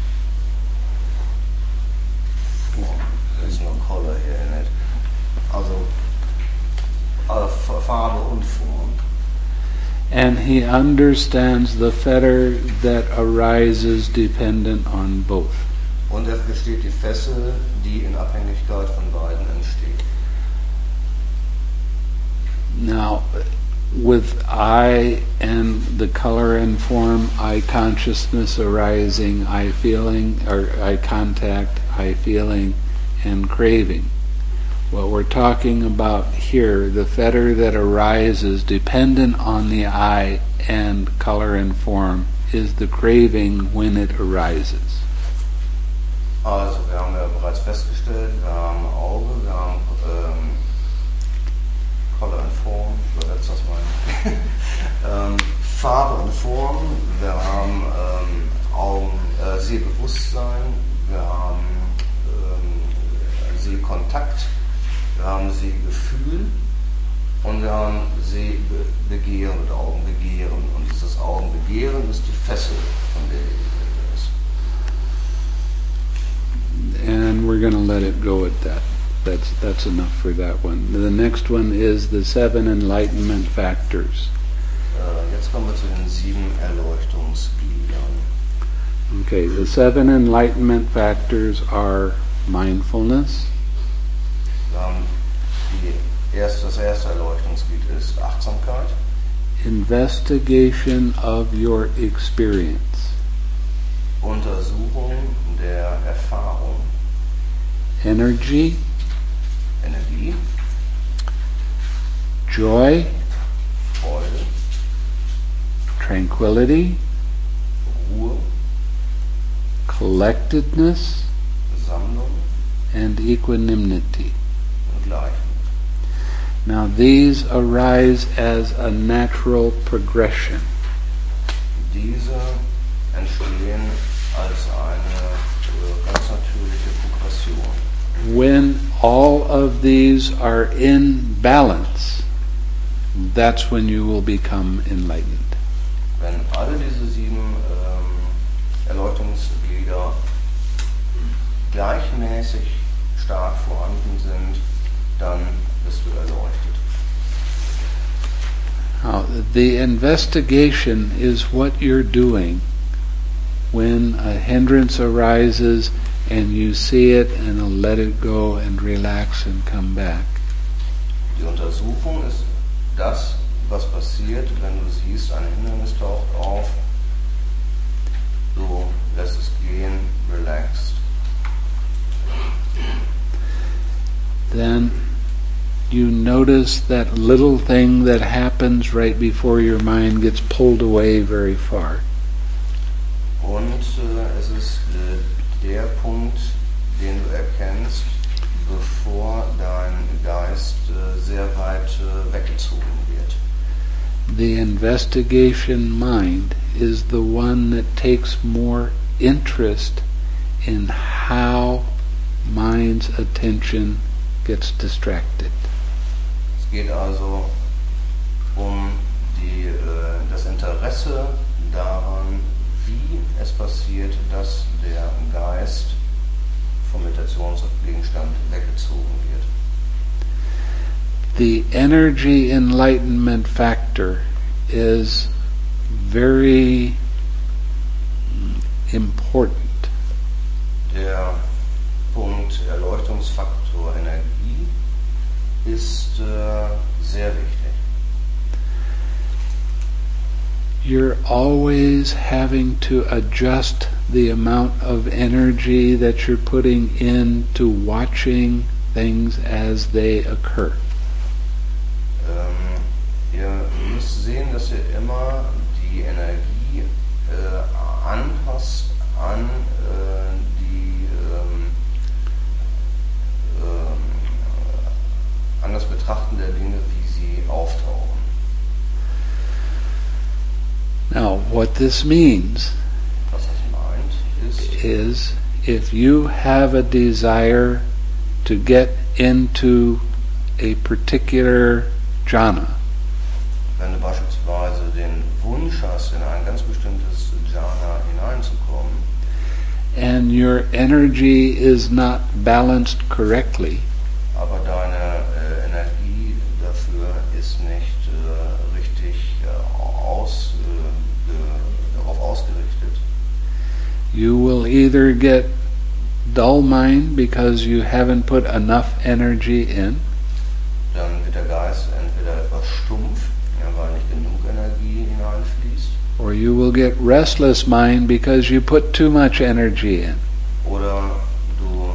Form. There's no color here in it. Also Farbe und Form. And he understands the fetter that arises dependent on both. Und er versteht die Fessel, die in Abhängigkeit von beiden entsteht. Now, with eye and the color and form, eye consciousness arising, eye feeling, or eye contact, eye feeling, and craving. What we're talking about here, the fetter that arises dependent on the eye and color and form, is the craving when it arises. Also wir haben ja bereits festgestellt, wir haben Auge, wir haben Color and Form, übersetzt das mal. Farbe und Form, wir haben Sehbewusstsein, wir haben Sehkontakt, wir haben Sehgefühl und wir haben Sehbegehren oder Augenbegehren. Und dieses Augenbegehren ist die Fessel, von der ist. And we're going to let it go at that. That's enough for that one. The next one is the 7 enlightenment factors. Jetzt kommen wir zu den 7 Erleuchtungsgliedern. Okay, the 7 enlightenment factors are mindfulness, Wir haben die Das erste Erleuchtungsglied ist Achtsamkeit, investigation of your experience, Untersuchung der Erfahrung, energy, Energie, joy, Freude, tranquility, Ruhe, collectedness, Sammlung and equanimity. und Gleichmut. Now these arise as a natural progression. Diese entstehen als eine ganz natürliche Progression. When all of these are in balance, that's when you will become enlightened. Wenn alle diese 7 Erleuchtungsglieder gleichmäßig stark vorhanden sind, dann bist du erleuchtet. Now, the investigation is what you're doing when a hindrance arises and you see it and let it go and relax and come back. Die Untersuchung ist das, was passiert, wenn du siehst, ein Hindernis taucht auf, du lässt es gehen, relaxed. Then you notice that little thing that happens right before your mind gets pulled away very far. Und es ist der Punkt, den du erkennst, bevor dein Geist sehr weit weggezogen wird. The investigation mind is the one that takes more interest in how mind's attention gets distracted. Es geht also um das Interesse daran, wie es passiert, dass der Geist vom Meditationsgegenstand weggezogen wird. The energy enlightenment factor is very important. Der Punkt Erleuchtungsfaktor Energie ist sehr wichtig. You're always having to adjust the amount of energy that you're putting into watching things as they occur. Ihr müsst sehen, dass ihr immer die Energie anpasst an an das Betrachten der Dinge, wie sie auftauchen. Now, what this means Was das meint, is if you have a desire to get into a particular jhana, wenn du beispielsweise den Wunsch hast, in ein ganz bestimmtes Jhana hineinzukommen, and your energy is not balanced correctly, aber deine Energie dafür ist nicht richtig darauf ausgerichtet, you will either get dull mind because you haven't put enough energy in, dann wird der Geist entweder etwas stumpf, ja, weil nicht genug Energie hineinfließt, or you will get restless mind because you put too much energy in. oder du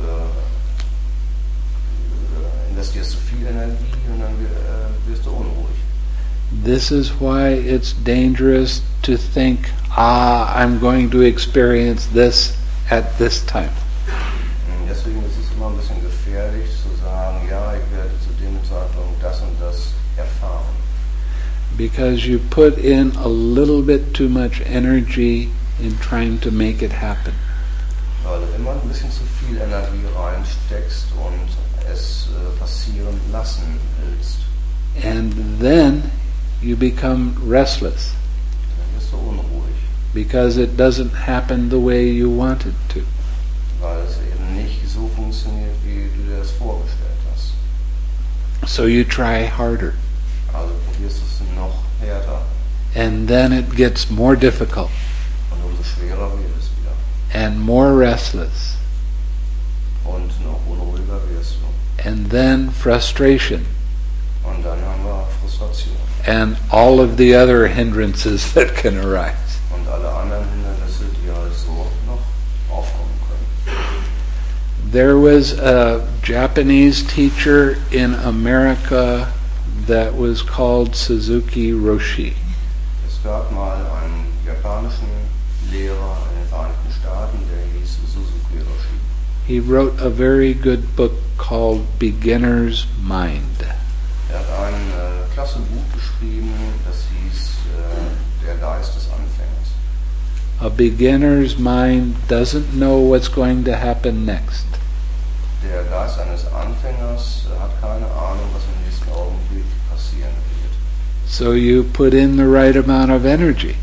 investierst zu viel Energie und dann wirst du unruhig. This is why it's dangerous to think, I'm going to experience this at this time. Und deswegen ist es immer ein bisschen gefährlich zu sagen, ja, ich werde zu dem Zeitpunkt das und das erfahren. Because you put in a little bit too much energy in trying to make it happen. Weil du immer ein bisschen zu viel Energie reinsteckst und es passieren lassen willst. And then you become restless Dann wirst du unruhig, because it doesn't happen the way you want it to. weil es eben nicht so funktioniert, wie du dir das vorgestellt hast. So you try harder. Also probierst es noch härter And then it gets more difficult und umso schwerer wird es wieder. and more restless. Und noch unruhiger wirst du. And then frustration. Und dann haben wir Frustration. And all of the other hindrances that can arise. Und alle anderen Hindernisse, die halt so noch aufkommen können. There was a Japanese teacher in America that was called Suzuki Roshi. Es gab mal einen japanischen Lehrer in den Vereinigten Staaten, der hieß Suzuki Roshi. He wrote a very good book called Beginner's Mind. Er hat ein klasse Buch geschrieben, das hieß Der Geist des Anfängers. A beginner's mind doesn't know what's going to happen next. Der Geist eines Anfängers hat keine Ahnung, was im nächsten Augenblick passieren wird. So you put in the right amount of energy.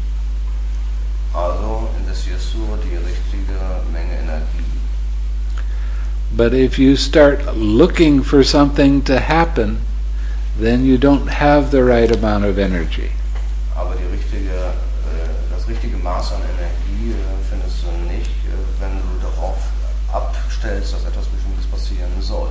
Also investierst du die richtige Menge Energie. But if you start looking for something to happen, then you don't have the right amount of energy. Aber das richtige Maß an Energie findest du nicht, wenn du darauf abstellst, dass etwas Bestimmtes passieren soll.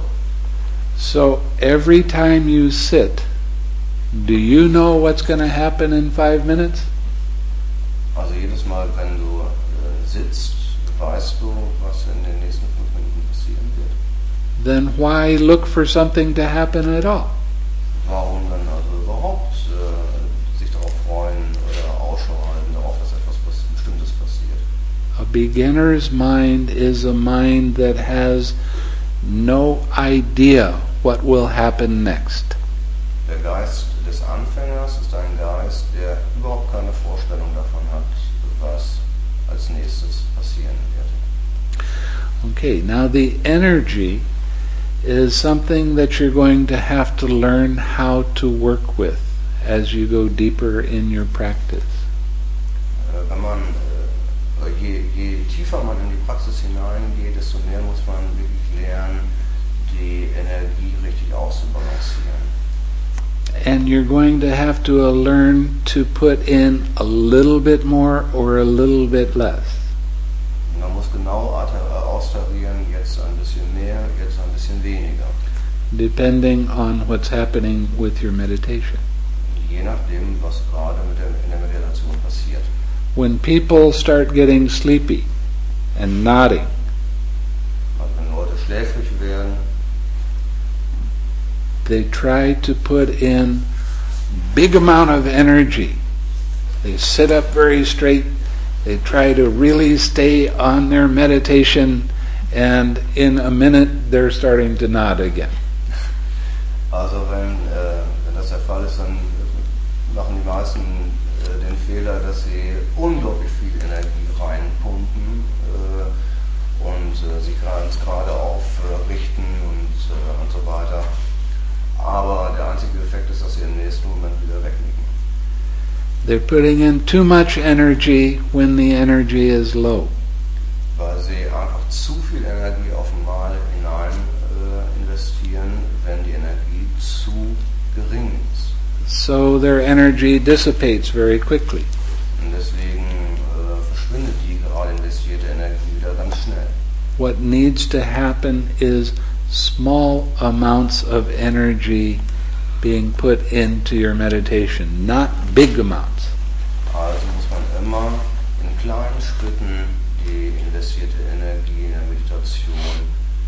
So every time you sit, do you know what's going to happen in 5 minutes? Also jedes Mal, wenn du sitzt, weißt du, was in den nächsten 5 Minuten passieren wird. Then why look for something to happen at all? Warum dann also überhaupt sich darauf freuen oder Ausschau halten darauf, dass etwas Bestimmtes passiert? A beginner's mind is a mind that has no idea what will happen next. Der Geist des Anfängers ist ein Geist, der überhaupt keine Vorstellung davon hat, was als nächstes passieren wird. Okay, now the energy is something that you're going to have to learn how to work with as you go deeper in your practice. Wenn man je tiefer man in die Praxis hineingeht, desto mehr muss man wirklich lernen, die Energie richtig auszubalancieren. And you're going to have to learn to put in a little bit more or a little bit less. Man muss genau austarieren, jetzt ein bisschen mehr, jetzt ein bisschen weniger. Depending on what's happening with your meditation. Je nachdem, was gerade in der Meditation passiert. When people start getting sleepy and nodding, Also wenn Leute schläfrig werden, they try to put in big amount of energy. They sit up very straight. They try to really stay on their meditation, and in a minute they're starting to nod again. also wenn das der Fall ist, dann machen die meisten den Fehler, dass sie unglaublich viel Energie reinpumpen und sich gerade aufrichten und so weiter. Aber der einzige Effekt ist, dass sie im nächsten Moment wieder wegnicken. They're putting in too much energy when the energy is low. Weil sie einfach zu viel Energie auf einmal hinein investieren, wenn die Energie zu gering ist. So their energy dissipates very quickly. Und deswegen verschwindet die gerade investierte Energie wieder ganz schnell. What needs to happen is small amounts of energy being put into your meditation, not big amounts. Also muss man immer in kleinen Schritten die investierte Energie in der Meditation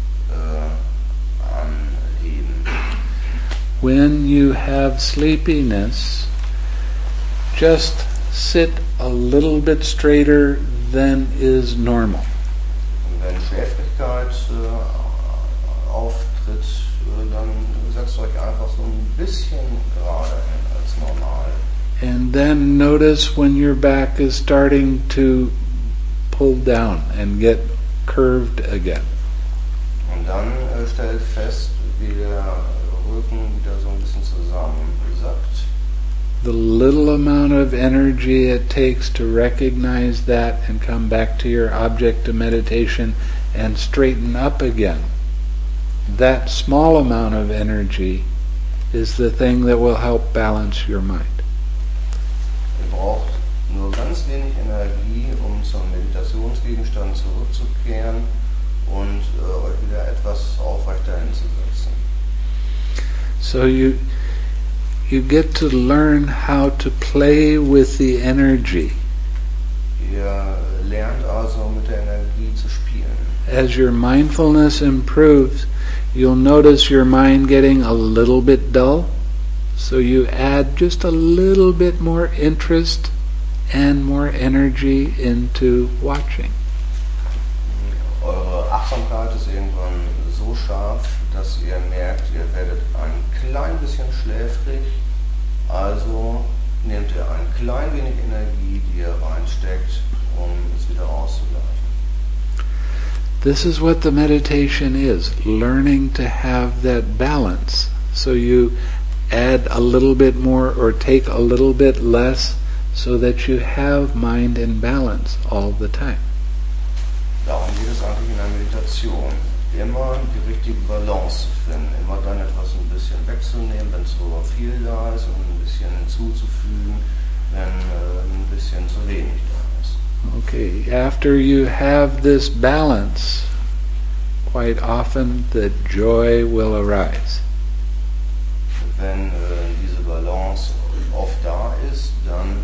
anheben. When you have sleepiness, just sit a little bit straighter than is normal. Und wenn Schläfrigkeit auftritt, dann setzt euch einfach so ein bisschen gerader hin als normal. And then notice when your back is starting to pull down and get curved again. Und dann stellt fest, wie der Rücken wieder so ein bisschen zusammensackt. The little amount of energy it takes to recognize that and come back to your object of meditation and straighten up again. That small amount of energy is the thing that will help balance your mind. Ihr braucht nur ganz wenig Energie, um zum Meditationsgegenstand zurückzukehren und euch wieder etwas aufrechter hinzusetzen. So you get to learn how to play with the energy. Ihr lernt also mit der Energie zu spielen. As your mindfulness improves, you'll notice your mind getting a little bit dull. So you add just a little bit more interest and more energy into watching. Eure Achtsamkeit ist irgendwann so scharf, dass ihr merkt, ihr werdet ein klein bisschen schläfrig. Also nehmt ihr ein klein wenig Energie, die ihr reinsteckt, um es wieder auszugleichen. This is what the meditation is, learning to have that balance. So you add a little bit more or take a little bit less so that you have mind in balance all the time. Darum geht es eigentlich in der Meditation. Immer die richtige Balance zu finden. Immer dann etwas ein bisschen wegzunehmen, wenn zu viel da ist, und ein bisschen hinzuzufügen, wenn ein bisschen zu wenig da ist. Okay, after you have this balance, quite often the joy will arise. Wenn diese Balance oft da ist, dann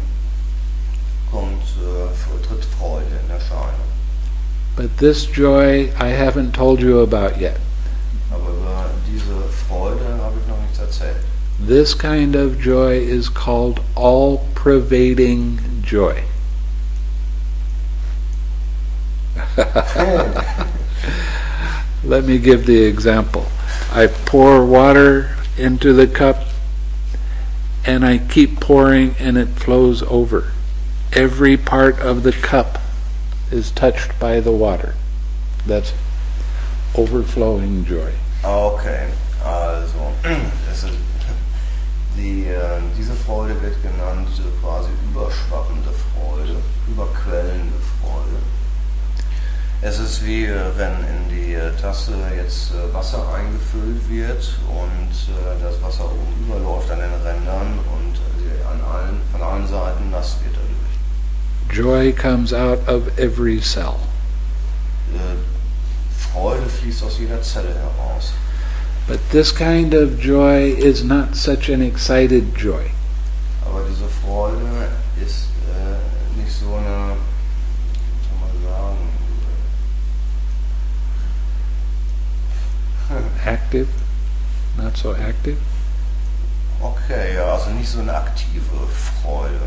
tritt Freude in Erscheinung. But this joy I haven't told you about yet. Aber über diese Freude habe ich noch nichts erzählt. This kind of joy is called all-pervading joy. Let me give the example. I pour water into the cup and I keep pouring and it flows over. Every part of the cup is touched by the water. That's overflowing joy. Okay, also diese Freude wird genannt quasi überschwappende Freude, überquellende Freude. Es ist wie wenn in die Tasse jetzt Wasser eingefüllt wird und das Wasser oben überläuft an den Rändern und von allen Seiten nass wird dadurch. Joy comes out of every cell. Freude fließt aus jeder Zelle heraus. But this kind of joy is not such an excited joy. Aber diese Freude ist nicht so eine, wie soll man sagen, Active, not so active. okay, ja, also nicht so eine aktive Freude.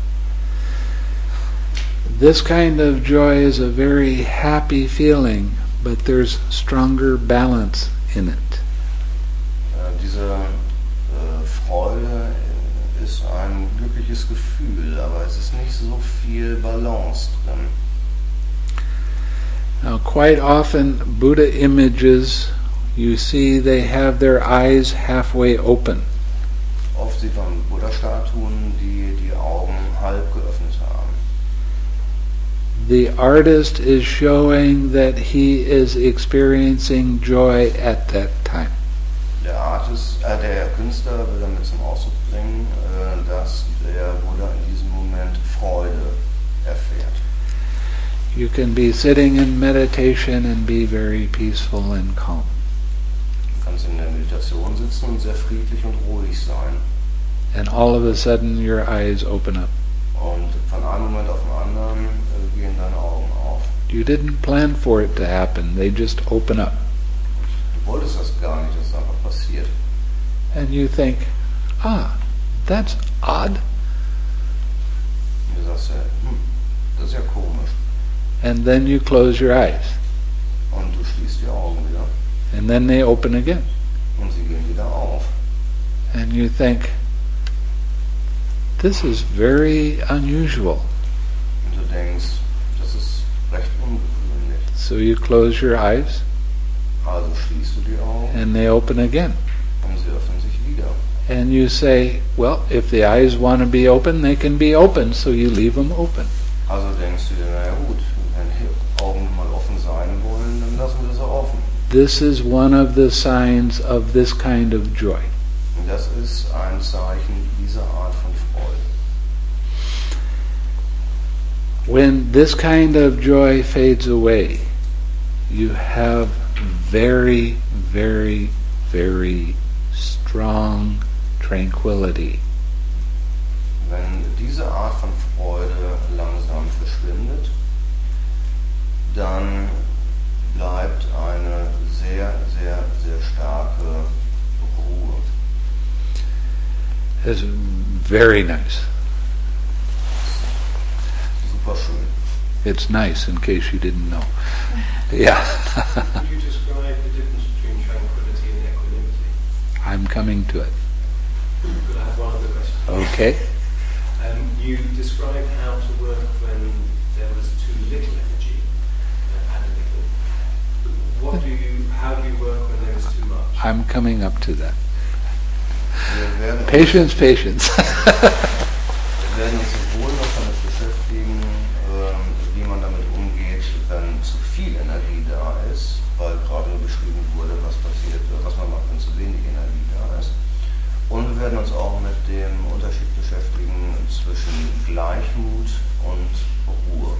This kind of joy is a very happy feeling, but there's stronger balance in it. Diese Freude ist ein glückliches Gefühl, aber es ist nicht so viel Balance drin. Now, quite often, Buddha images, you see they have their eyes halfway open. Oft sieht man Buddha-Statuen, die die Augen halb geöffnet haben. The artist is showing that he is experiencing joy at that time. Der Künstler will damit zum Ausdruck bringen, dass der Buddha in diesem Moment Freude erfährt. You can be sitting in meditation and be very peaceful and calm. Du kannst in der Meditation sitzen und sehr friedlich und ruhig sein. And all of a sudden your eyes open up. Und von einem Moment auf den anderen gehen deine Augen auf. You didn't plan for it to happen, they just open up. Du wolltest das gar nicht, das ist einfach passiert. And you think, that's odd. Und du sagst, das ist ja komisch. And then you close your eyes. Und du schließt die Augen wieder. And then they open again. Und sie gehen wieder auf. And you think, this is very unusual. Und du denkst, das ist recht ungewöhnlich. So you close your eyes Also schließt du die Augen and they open again. und sie öffnen sich wieder. And you say, well, if the eyes want to be open, they can be open, so you leave them open. Also denkst du dir, naja gut, wenn die Augen mal offen sein wollen, dann lassen wir sie offen. This is one of the signs of this kind of joy. Und das ist ein Zeichen dieser Art von Freude. When this kind of joy fades away, you have very, very, very strong tranquility. Wenn diese Art von Freude langsam verschwindet, dann bleibt eine sehr, sehr, sehr starke Ruhe. It's very nice. Super schön. It's nice, in case you didn't know. Yeah. Could you describe the difference between tranquility and equanimity? I'm coming to it. Could I have one other question? Okay. You described how to work when there was too little energy and little. How do you work when there is too much? I'm coming up to that. Wir Patience. werden uns sowohl noch damit beschäftigen, wie man damit umgeht, wenn zu viel Energie da ist, weil gerade beschrieben wurde, was passiert, was man macht, wenn zu wenig Energie da ist. Und wir werden uns auch mit dem Unterschied beschäftigen zwischen Gleichmut und Ruhe.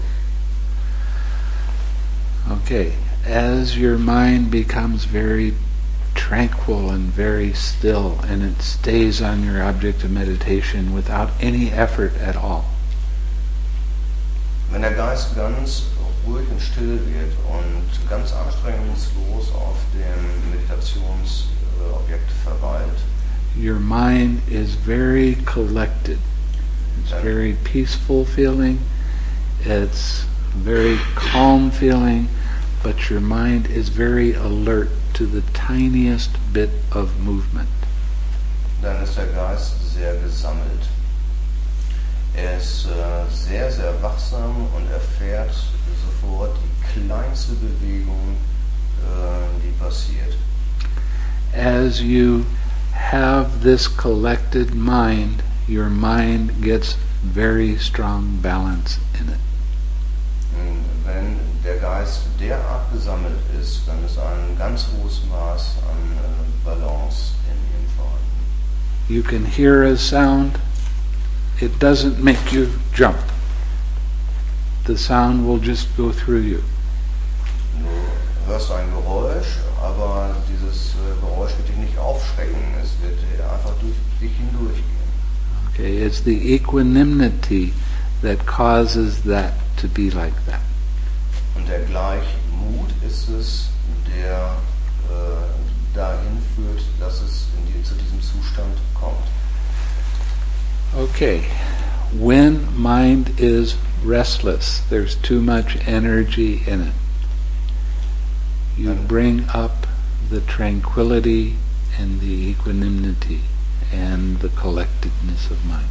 Okay. As your mind becomes very tranquil and very still, and it stays on your object of meditation without any effort at all. Wenn der Geist ganz ruhig und still wird und ganz anstrengungslos auf dem Meditationsobjekt verweilt, your mind is very collected. It's very peaceful feeling. It's very calm feeling, but your mind is very alert to the tiniest bit of movement. dann ist der Geist sehr gesammelt. Er ist sehr, sehr wachsam und erfährt sofort die kleinste Bewegung, die passiert. As you have this collected mind, your mind gets very strong balance in it. Wenn der Geist derart gesammelt ist, dann ist ein ganz hohes Maß an Balance in ihm vorhanden. You can hear a sound. It doesn't make you jump. The sound will just go through you. Du hörst ein Geräusch, aber dieses Geräusch wird dich nicht aufschrecken. Es wird einfach durch dich hindurchgehen. Okay, it's the equanimity that causes that to be like that. Und der Gleichmut ist es, der dahin führt, dass es zu diesem Zustand kommt. Okay, when mind is restless, there's too much energy in it. You bring up the tranquility and the equanimity and the collectedness of mind.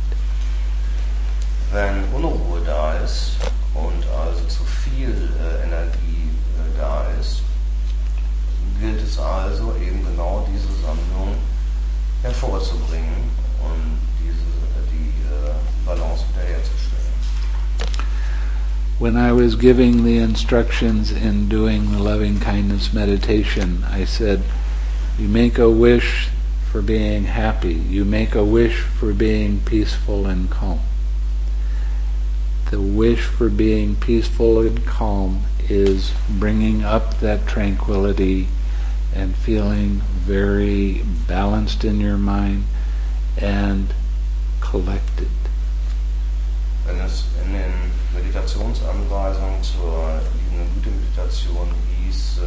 Wenn Unruhe da ist und also zu viel Energie da ist, gilt es also eben genau diese Sammlung hervorzubringen und die Balance wiederherzustellen. When I was giving the instructions in doing the loving kindness meditation, I said, you make a wish for being happy. You make a wish for being peaceful and calm. The wish for being peaceful and calm is bringing up that tranquility and feeling very balanced in your mind and collected. Wenn es in den Meditationsanweisungen zur liebenden Güte-Meditation hieß,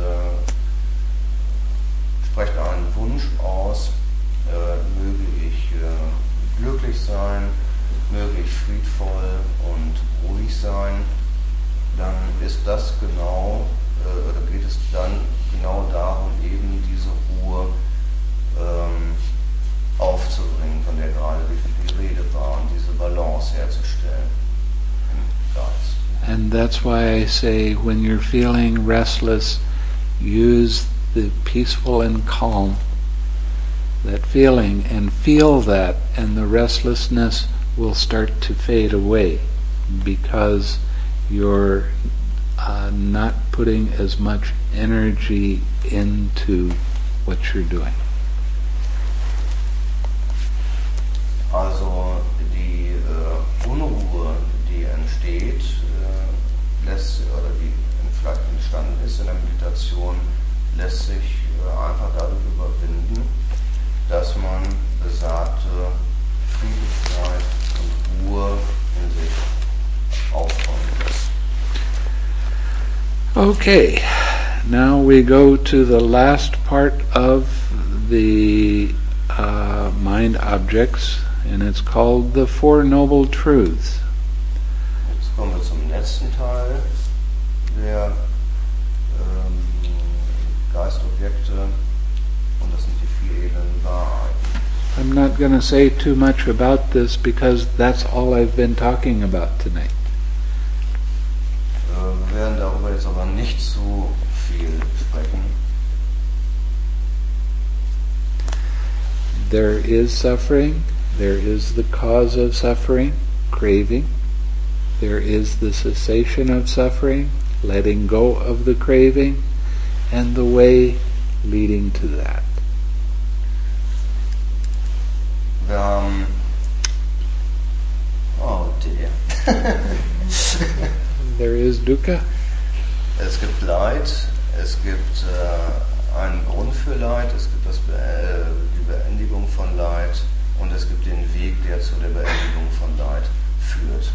sprecht einen Wunsch aus, möge ich glücklich sein, möge ich friedvoll und ruhig sein, dann ist das genau, oder geht es dann genau darum, eben diese Ruhe aufzubringen, von der gerade die Rede war, und diese Balance herzustellen im Geist. And that's why I say, when you're feeling restless, use the peaceful and calm, that feeling, and feel that, and the restlessness will start to fade away because you're not putting as much energy into what you're doing. Also die Unruhe, die entsteht, oder die vielleicht entstanden ist in der Meditation, lässt sich einfach dadurch überwinden, dass man besagte Friedlichkeit und Ruhe in sich aufkommen lässt. Okay, now we go to the last part of the mind objects, and it's called the Four Noble Truths. Jetzt kommen wir zum letzten Teil der Geistobjekte, und das sind die 4 edlen Wahrheiten. I'm not going to say too much about this because that's all I've been talking about tonight. Wir werden darüber jetzt aber nicht so viel sprechen. There is suffering, there is the cause of suffering, craving. There is the cessation of suffering, letting go of the craving, and the way leading to that. Wir haben... Oh dear. There is dukkha. Es gibt Leid, es gibt einen Grund für Leid, es gibt die Beendigung von Leid und es gibt den Weg, der zu der Beendigung von Leid führt.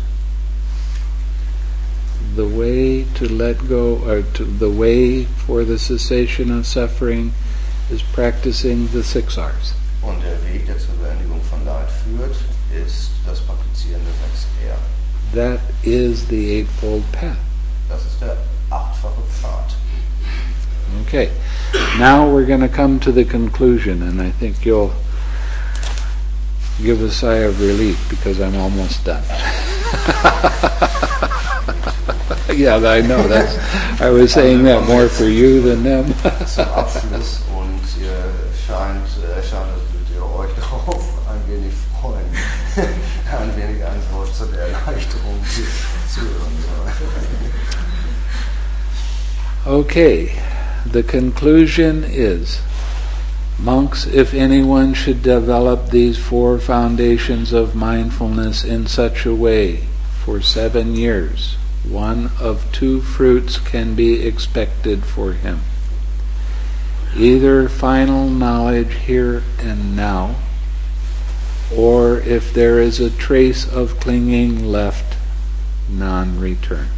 The way to let go, or the way for the cessation of suffering, is practicing the 6 R's. Und der Weg, der zur Beendigung von Leid führt, ist das Praktizieren der 6 R. That is the Eightfold Path. Das ist der 8-fache Pfad. Okay, now we're going to come to the conclusion, and I think you'll give a sigh of relief because I'm almost done. Yeah, I know. I was saying that more for you than them. Zum Abschluss, und scheint, dass ihr euch darauf ein wenig freuen, ein wenig ein Wort zur Erleichterung zuhören soll. Okay, the conclusion is, monks, if anyone should develop these 4 foundations of mindfulness in such a way for 7 years, one of 2 fruits can be expected for him. Either final knowledge here and now, or if there is a trace of clinging left, non-return.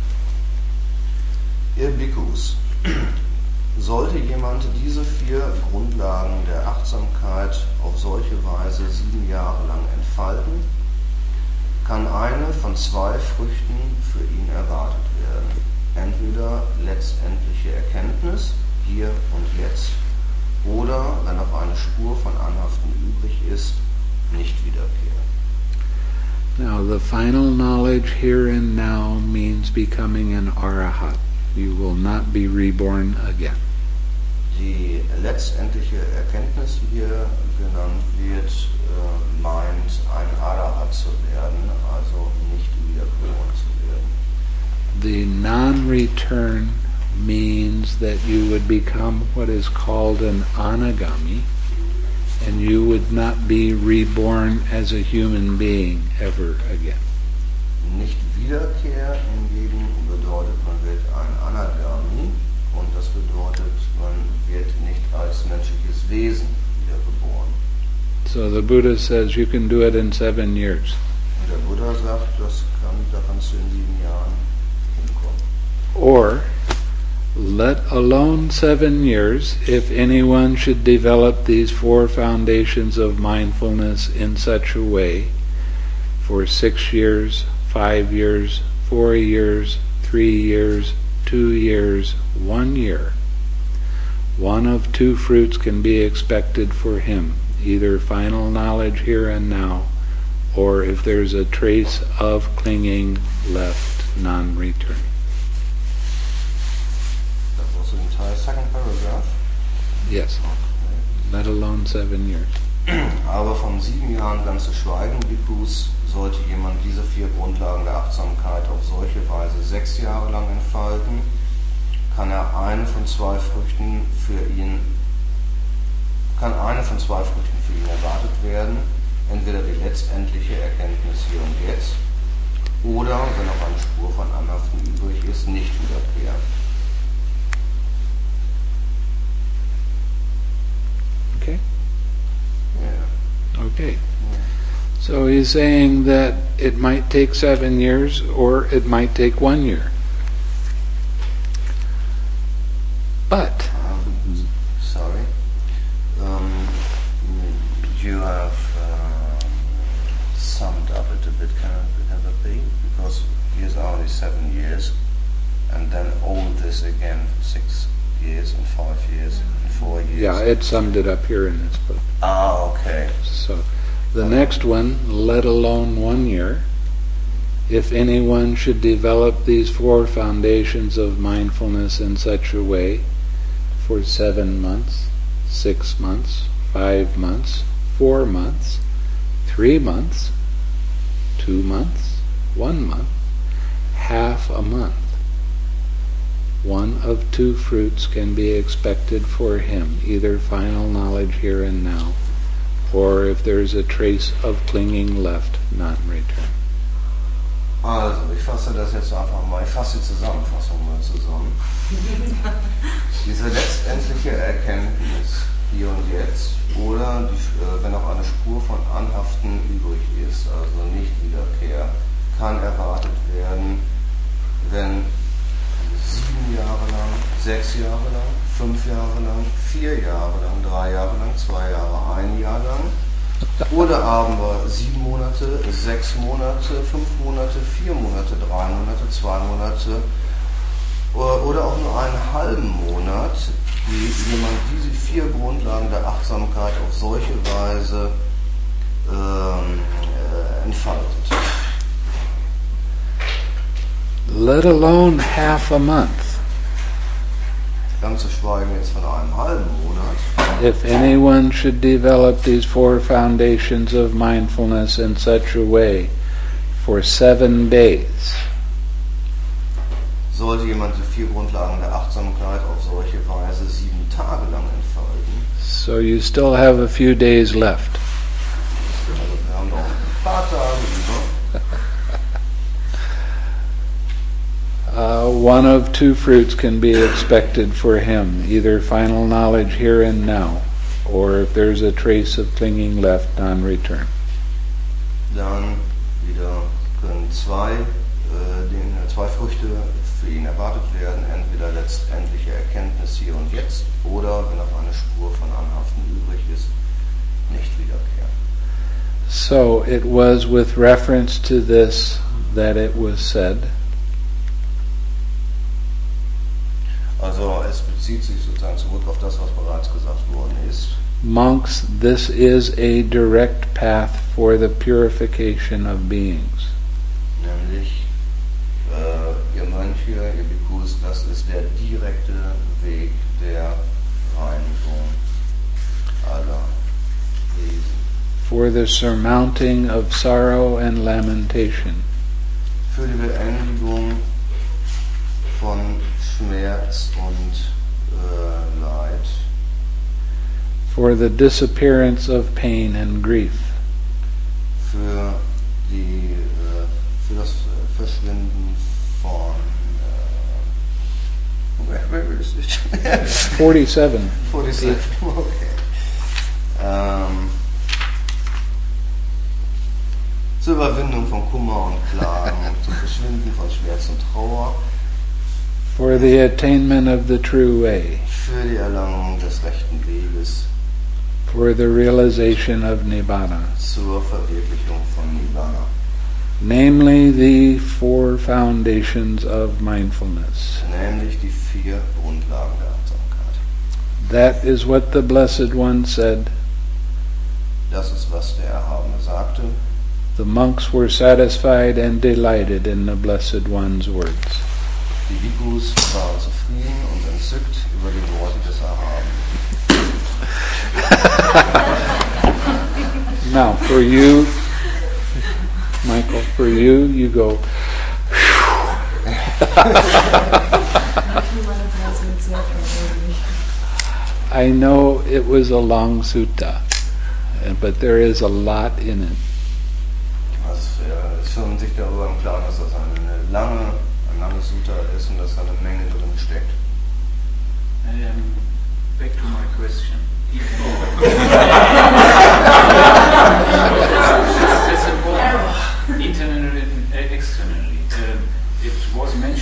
Ihr Bhikkhus, sollte jemand diese 4 Grundlagen der Achtsamkeit auf solche Weise 7 Jahre lang entfalten, kann eine von 2 Früchten für ihn erwartet werden. Entweder letztendliche Erkenntnis, hier und jetzt, oder, wenn noch eine Spur von Anhaften übrig ist, nicht wiederkehren. Now, the final knowledge here and now means becoming an arahat. You will not be reborn again. Die letztendliche Erkenntnis, die hier genannt wird, meint, ein Arahat zu werden, also nicht wiedergeboren zu werden. The non-return means that you would become what is called an anagami, and you would not be reborn as a human being ever again. Nicht Wiederkehr hingegen bedeutet, man wird ein Anagami, und das bedeutet, man wird nicht als menschliches Wesen wiedergeboren. So the Buddha says you can do it in 7 years. Und der Buddha sagt, da kannst du in 7 Jahren hinkommen. Or, let alone 7 years, if anyone should develop these 4 foundations of mindfulness in such a way, for 6 years, 5 years, 4 years, 3 years, 2 years, 1 year, one of 2 fruits can be expected for him, either final knowledge here and now, or if there's a trace of clinging left, non-return. That was the entire second paragraph. Yes, let alone 7 years. Aber von 7 Jahren ganz zu schweigen, Bhikkhus, sollte jemand diese 4 Grundlagen der Achtsamkeit auf solche Weise 6 Jahre lang entfalten, kann eine von 2 Früchten für ihn erwartet werden, entweder die letztendliche Erkenntnis hier und jetzt, oder, wenn noch eine Spur von Anhaften übrig ist, nicht wiederkehren. Okay? Yeah. So he's saying that it might take 7 years or it might take 1 year. But Sorry. You have summed up it a bit, can it be? Because here's only 7 years, and then all this again for 6 years and 5 years and 4 years. yeah, it summed it up here in this book. Ah, okay. So the next one, let alone 1 year, if anyone should develop these 4 foundations of mindfulness in such a way for 7 months, 6 months, 5 months, 4 months, 3 months, 2 months, 1 month, half a month, one of 2 fruits can be expected for him, either final knowledge here and now, or if there's a trace of clinging left, non-return. Also, ich fasse das jetzt einfach mal, ich fasse die Zusammenfassung mal zusammen. Diese letztendliche Erkenntnis, hier und jetzt, oder wenn noch eine Spur von Anhaften übrig ist, also Nichtwiederkehr, kann erwartet werden, wenn 7 Jahre lang, 6 Jahre lang, 5 Jahre lang, 4 Jahre lang, 3 Jahre lang, 2 Jahre, 1 Jahr lang, oder haben wir 7 Monate, 6 Monate, 5 Monate, 4 Monate, 3 Monate, 2 Monate oder auch nur einen halben Monat, wie man diese 4 Grundlagen der Achtsamkeit auf solche Weise entfaltet. Let alone half a month. Ganz zu schweigen jetzt von einem halben Monat. If anyone should develop these 4 foundations of mindfulness in such a way for 7 days, sollte jemand die 4 Grundlagen der Achtsamkeit auf solche Weise 7 Tage lang entfalten. so you still have a few days left. Also wir haben noch ein paar Tage über. One of 2 fruits can be expected for him, either final knowledge here and now, or if there's a trace of clinging left, non-return. Dann wieder können 2 Früchte für ihn erwartet werden, entweder letztendliche Erkenntnis hier und jetzt, oder wenn noch eine Spur von Anhaften übrig ist, nicht wiederkehren. So it was with reference to this that it was said, Also es bezieht sich sozusagen zurück auf das, was bereits gesagt worden ist. monks, this is a direct path for the purification of beings. Nämlich, ihr Mönche, ihr Bhikkhus, das ist der direkte Weg der Reinigung aller Wesen. For the surmounting of sorrow and lamentation. Für die Beendigung von Schmerz und Leid. For the disappearance of pain and grief. Für das Verschwinden von where is it? 47. 47. Okay. Zur Überwindung von Kummer und Klagen, zum Verschwinden von Schmerz und Trauer. For the attainment of the true way. Für die Erlangung des rechten Weges. For the realization of Nibbana. Zur Verwirklichung von Nibbana. Namely, the 4 foundations of mindfulness. Nämlich die 4 Grundlagen der Achtsamkeit. That is what the Blessed One said. Das ist, was der Erhabene sagte. The monks were satisfied and delighted in the Blessed One's words. Die Bhikkhus waren zufrieden und entzückt über die Worte des Erhabenen. Now, for you, Michael, for you, you go. I know it was a long sutta, but there is a lot in it. Also es schon sich darüber im Klaren, dass das ein langes Sutta ist und dass da eine Menge drin steckt. Back to my question.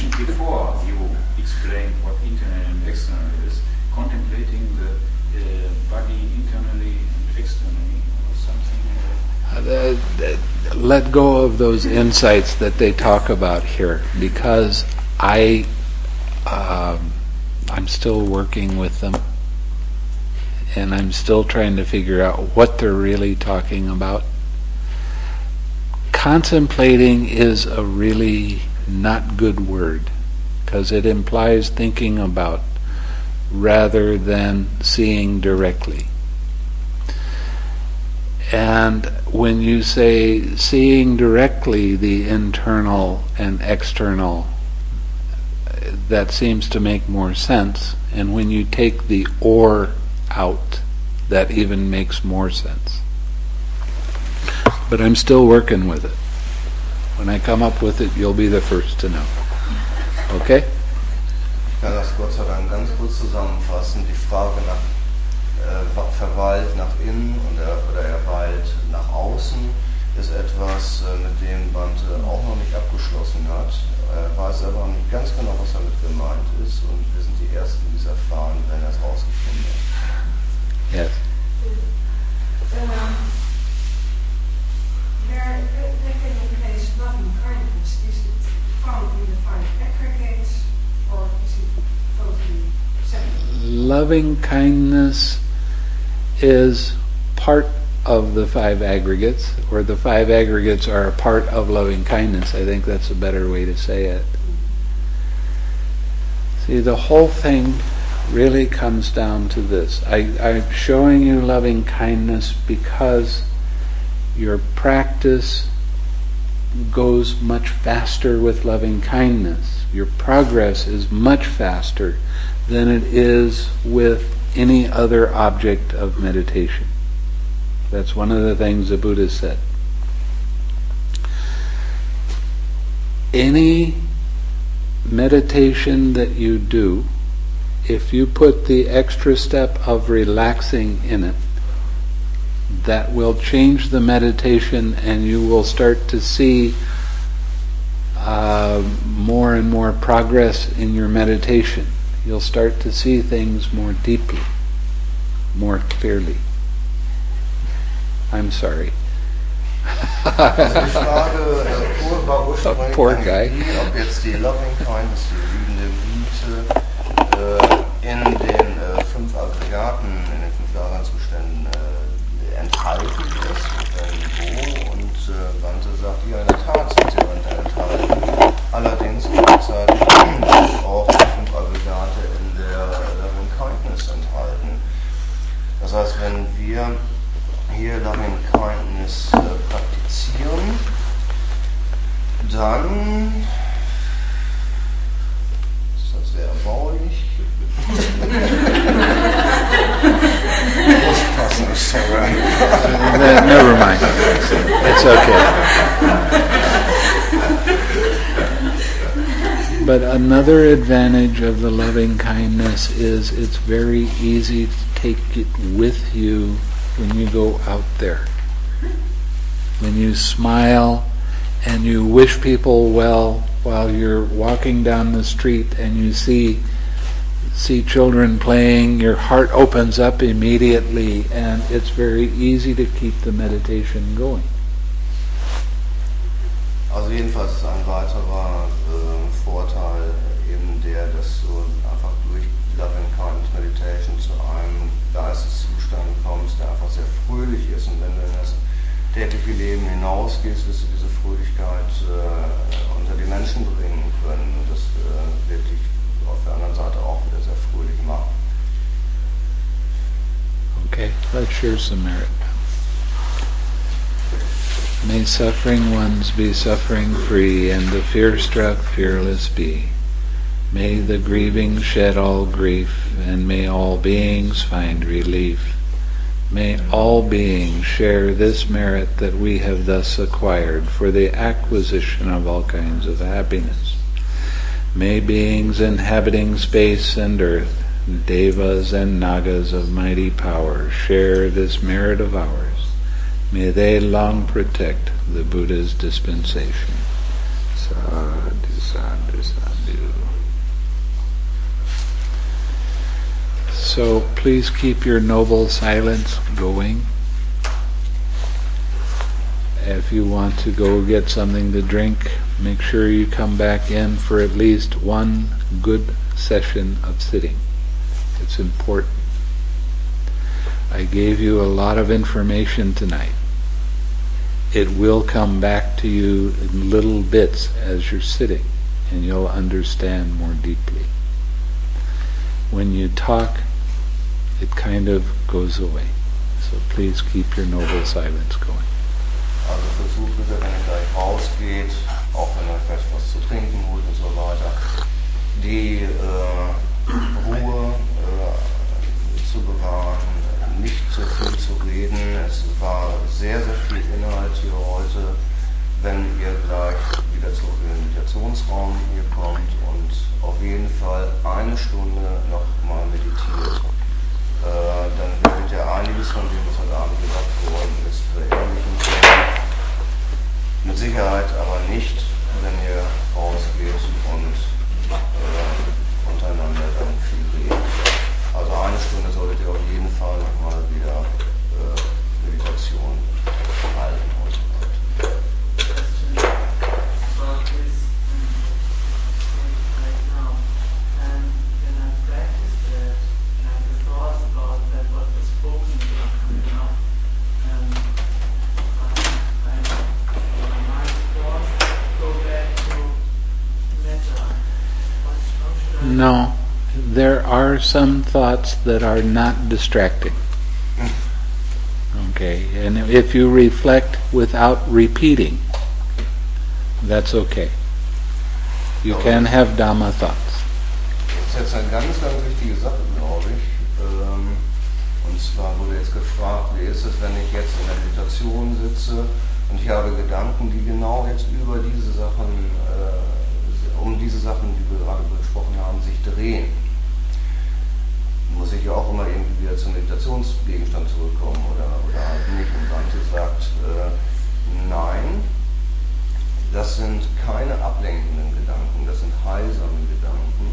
mentioned before, you explained what internal and external is, contemplating the body internally and externally, or something. Let go of those insights that they talk about here, because I'm still working with them, and I'm still trying to figure out what they're really talking about. Contemplating is a really not good word, because it implies thinking about rather than seeing directly. And when you say seeing directly the internal and external, that seems to make more sense. And when you take the or out, that even makes more sense. But I'm still working with it. When I come up with it, you'll be the first to know. Okay? Ich kann das Gott sei Dank ganz kurz zusammenfassen. Die Frage nach verweilt nach innen oder er weilt nach außen ist etwas, mit dem Bhante auch noch nicht abgeschlossen hat. Er weiß aber noch nicht ganz genau, was damit gemeint ist, und wir sind die Ersten, die es erfahren, wenn er es rausgefunden hat. Yes. Taking place loving kindness, is it found in the five aggregates, or is it totally separate? Loving kindness is part of the five aggregates, or the five aggregates are a part of loving kindness. I think that's a better way to say it. See, the whole thing really comes down to this. I'm showing you loving kindness because your practice goes much faster with loving kindness. Your progress is much faster than it is with any other object of meditation. That's one of the things the Buddha said. Any meditation that you do, if you put the extra step of relaxing in it, that will change the meditation, and you will start to see more and more progress in your meditation. You'll start to see things more deeply, more clearly. I'm sorry. Also die Frage war ursprünglich, Poor guy. ob jetzt die Loving Kindness, die liebende Güte, in den 5 Aggregaten, in den 5 Daseinszuständen enthalten ist, wo, und Bhante sagt, ja, in der Tat sind sie enthalten. Allerdings gleichzeitig auch die 5 Aggregate in der Loving Kindness enthalten. Das heißt, wenn wir hier Loving Kindness praktizieren, dann ist das sehr erbaulich. Never mind. It's okay. But another advantage of the loving kindness is it's very easy to take it with you when you go out there. When you smile and you wish people well while you're walking down the street and you see children playing, your heart opens up immediately, and it's very easy to keep the meditation going. Also jedenfalls ist ein weiterer Vorteil eben der, dass du einfach durch Loving Kindness Meditation zu einem Geisteszustand kommst, der einfach sehr fröhlich ist, und wenn du in das tägliche Leben hinausgehst, wirst du diese Fröhlichkeit unter die Menschen bringen können, und das wird dich auf der anderen Seite auch wieder sehr fröhlich machen. Okay, let's share some merit. May suffering ones be suffering free, and the fear-struck fearless be. May the grieving shed all grief, and may all beings find relief. May all beings share this merit that we have thus acquired for the acquisition of all kinds of happiness. May beings inhabiting space and earth, devas and nagas of mighty power, share this merit of ours. May they long protect the Buddha's dispensation. Sadhu. Sadhu, sadhu. So please keep your noble silence going. If you want to go get something to drink, make sure you come back in for at least one good session of sitting. It's important. I gave you a lot of information tonight. It will come back to you in little bits as you're sitting, and you'll understand more deeply. When you talk, it kind of goes away. So please keep your noble silence going. Also versucht bitte, wenn ihr gleich rausgeht, auch wenn ihr vielleicht was zu trinken holt und so weiter, die Ruhe zu bewahren, nicht zu viel zu reden. Es war sehr, sehr viel Inhalt hier heute. Wenn ihr gleich wieder zurück in den Meditationsraum hier kommt und auf jeden Fall eine Stunde nochmal meditiert, dann werdet ihr einiges von dem, was heute Abend gesagt worden ist, verinnerlichen können. Mit Sicherheit aber nicht, wenn ihr rausgeht und untereinander dann viel redet. Also eine Stunde solltet ihr auf jeden Fall nochmal wieder Meditation halten heute Abend. No, there are some thoughts that are not distracting. Okay, and if you reflect without repeating, that's okay. You can have Dhamma thoughts. Das ist jetzt eine ganz, ganz wichtige Sache, glaube ich. Und zwar wurde jetzt gefragt, wie ist es, wenn ich jetzt in der Meditation sitze und ich habe Gedanken, die genau jetzt über diese Sachen, um diese Sachen, die wir gerade besprochen haben, sich drehen. Muss ich ja auch immer irgendwie wieder zum Meditationsgegenstand zurückkommen oder halt nicht. Und Dante sagt, nein, das sind keine ablenkenden Gedanken, das sind heilsame Gedanken.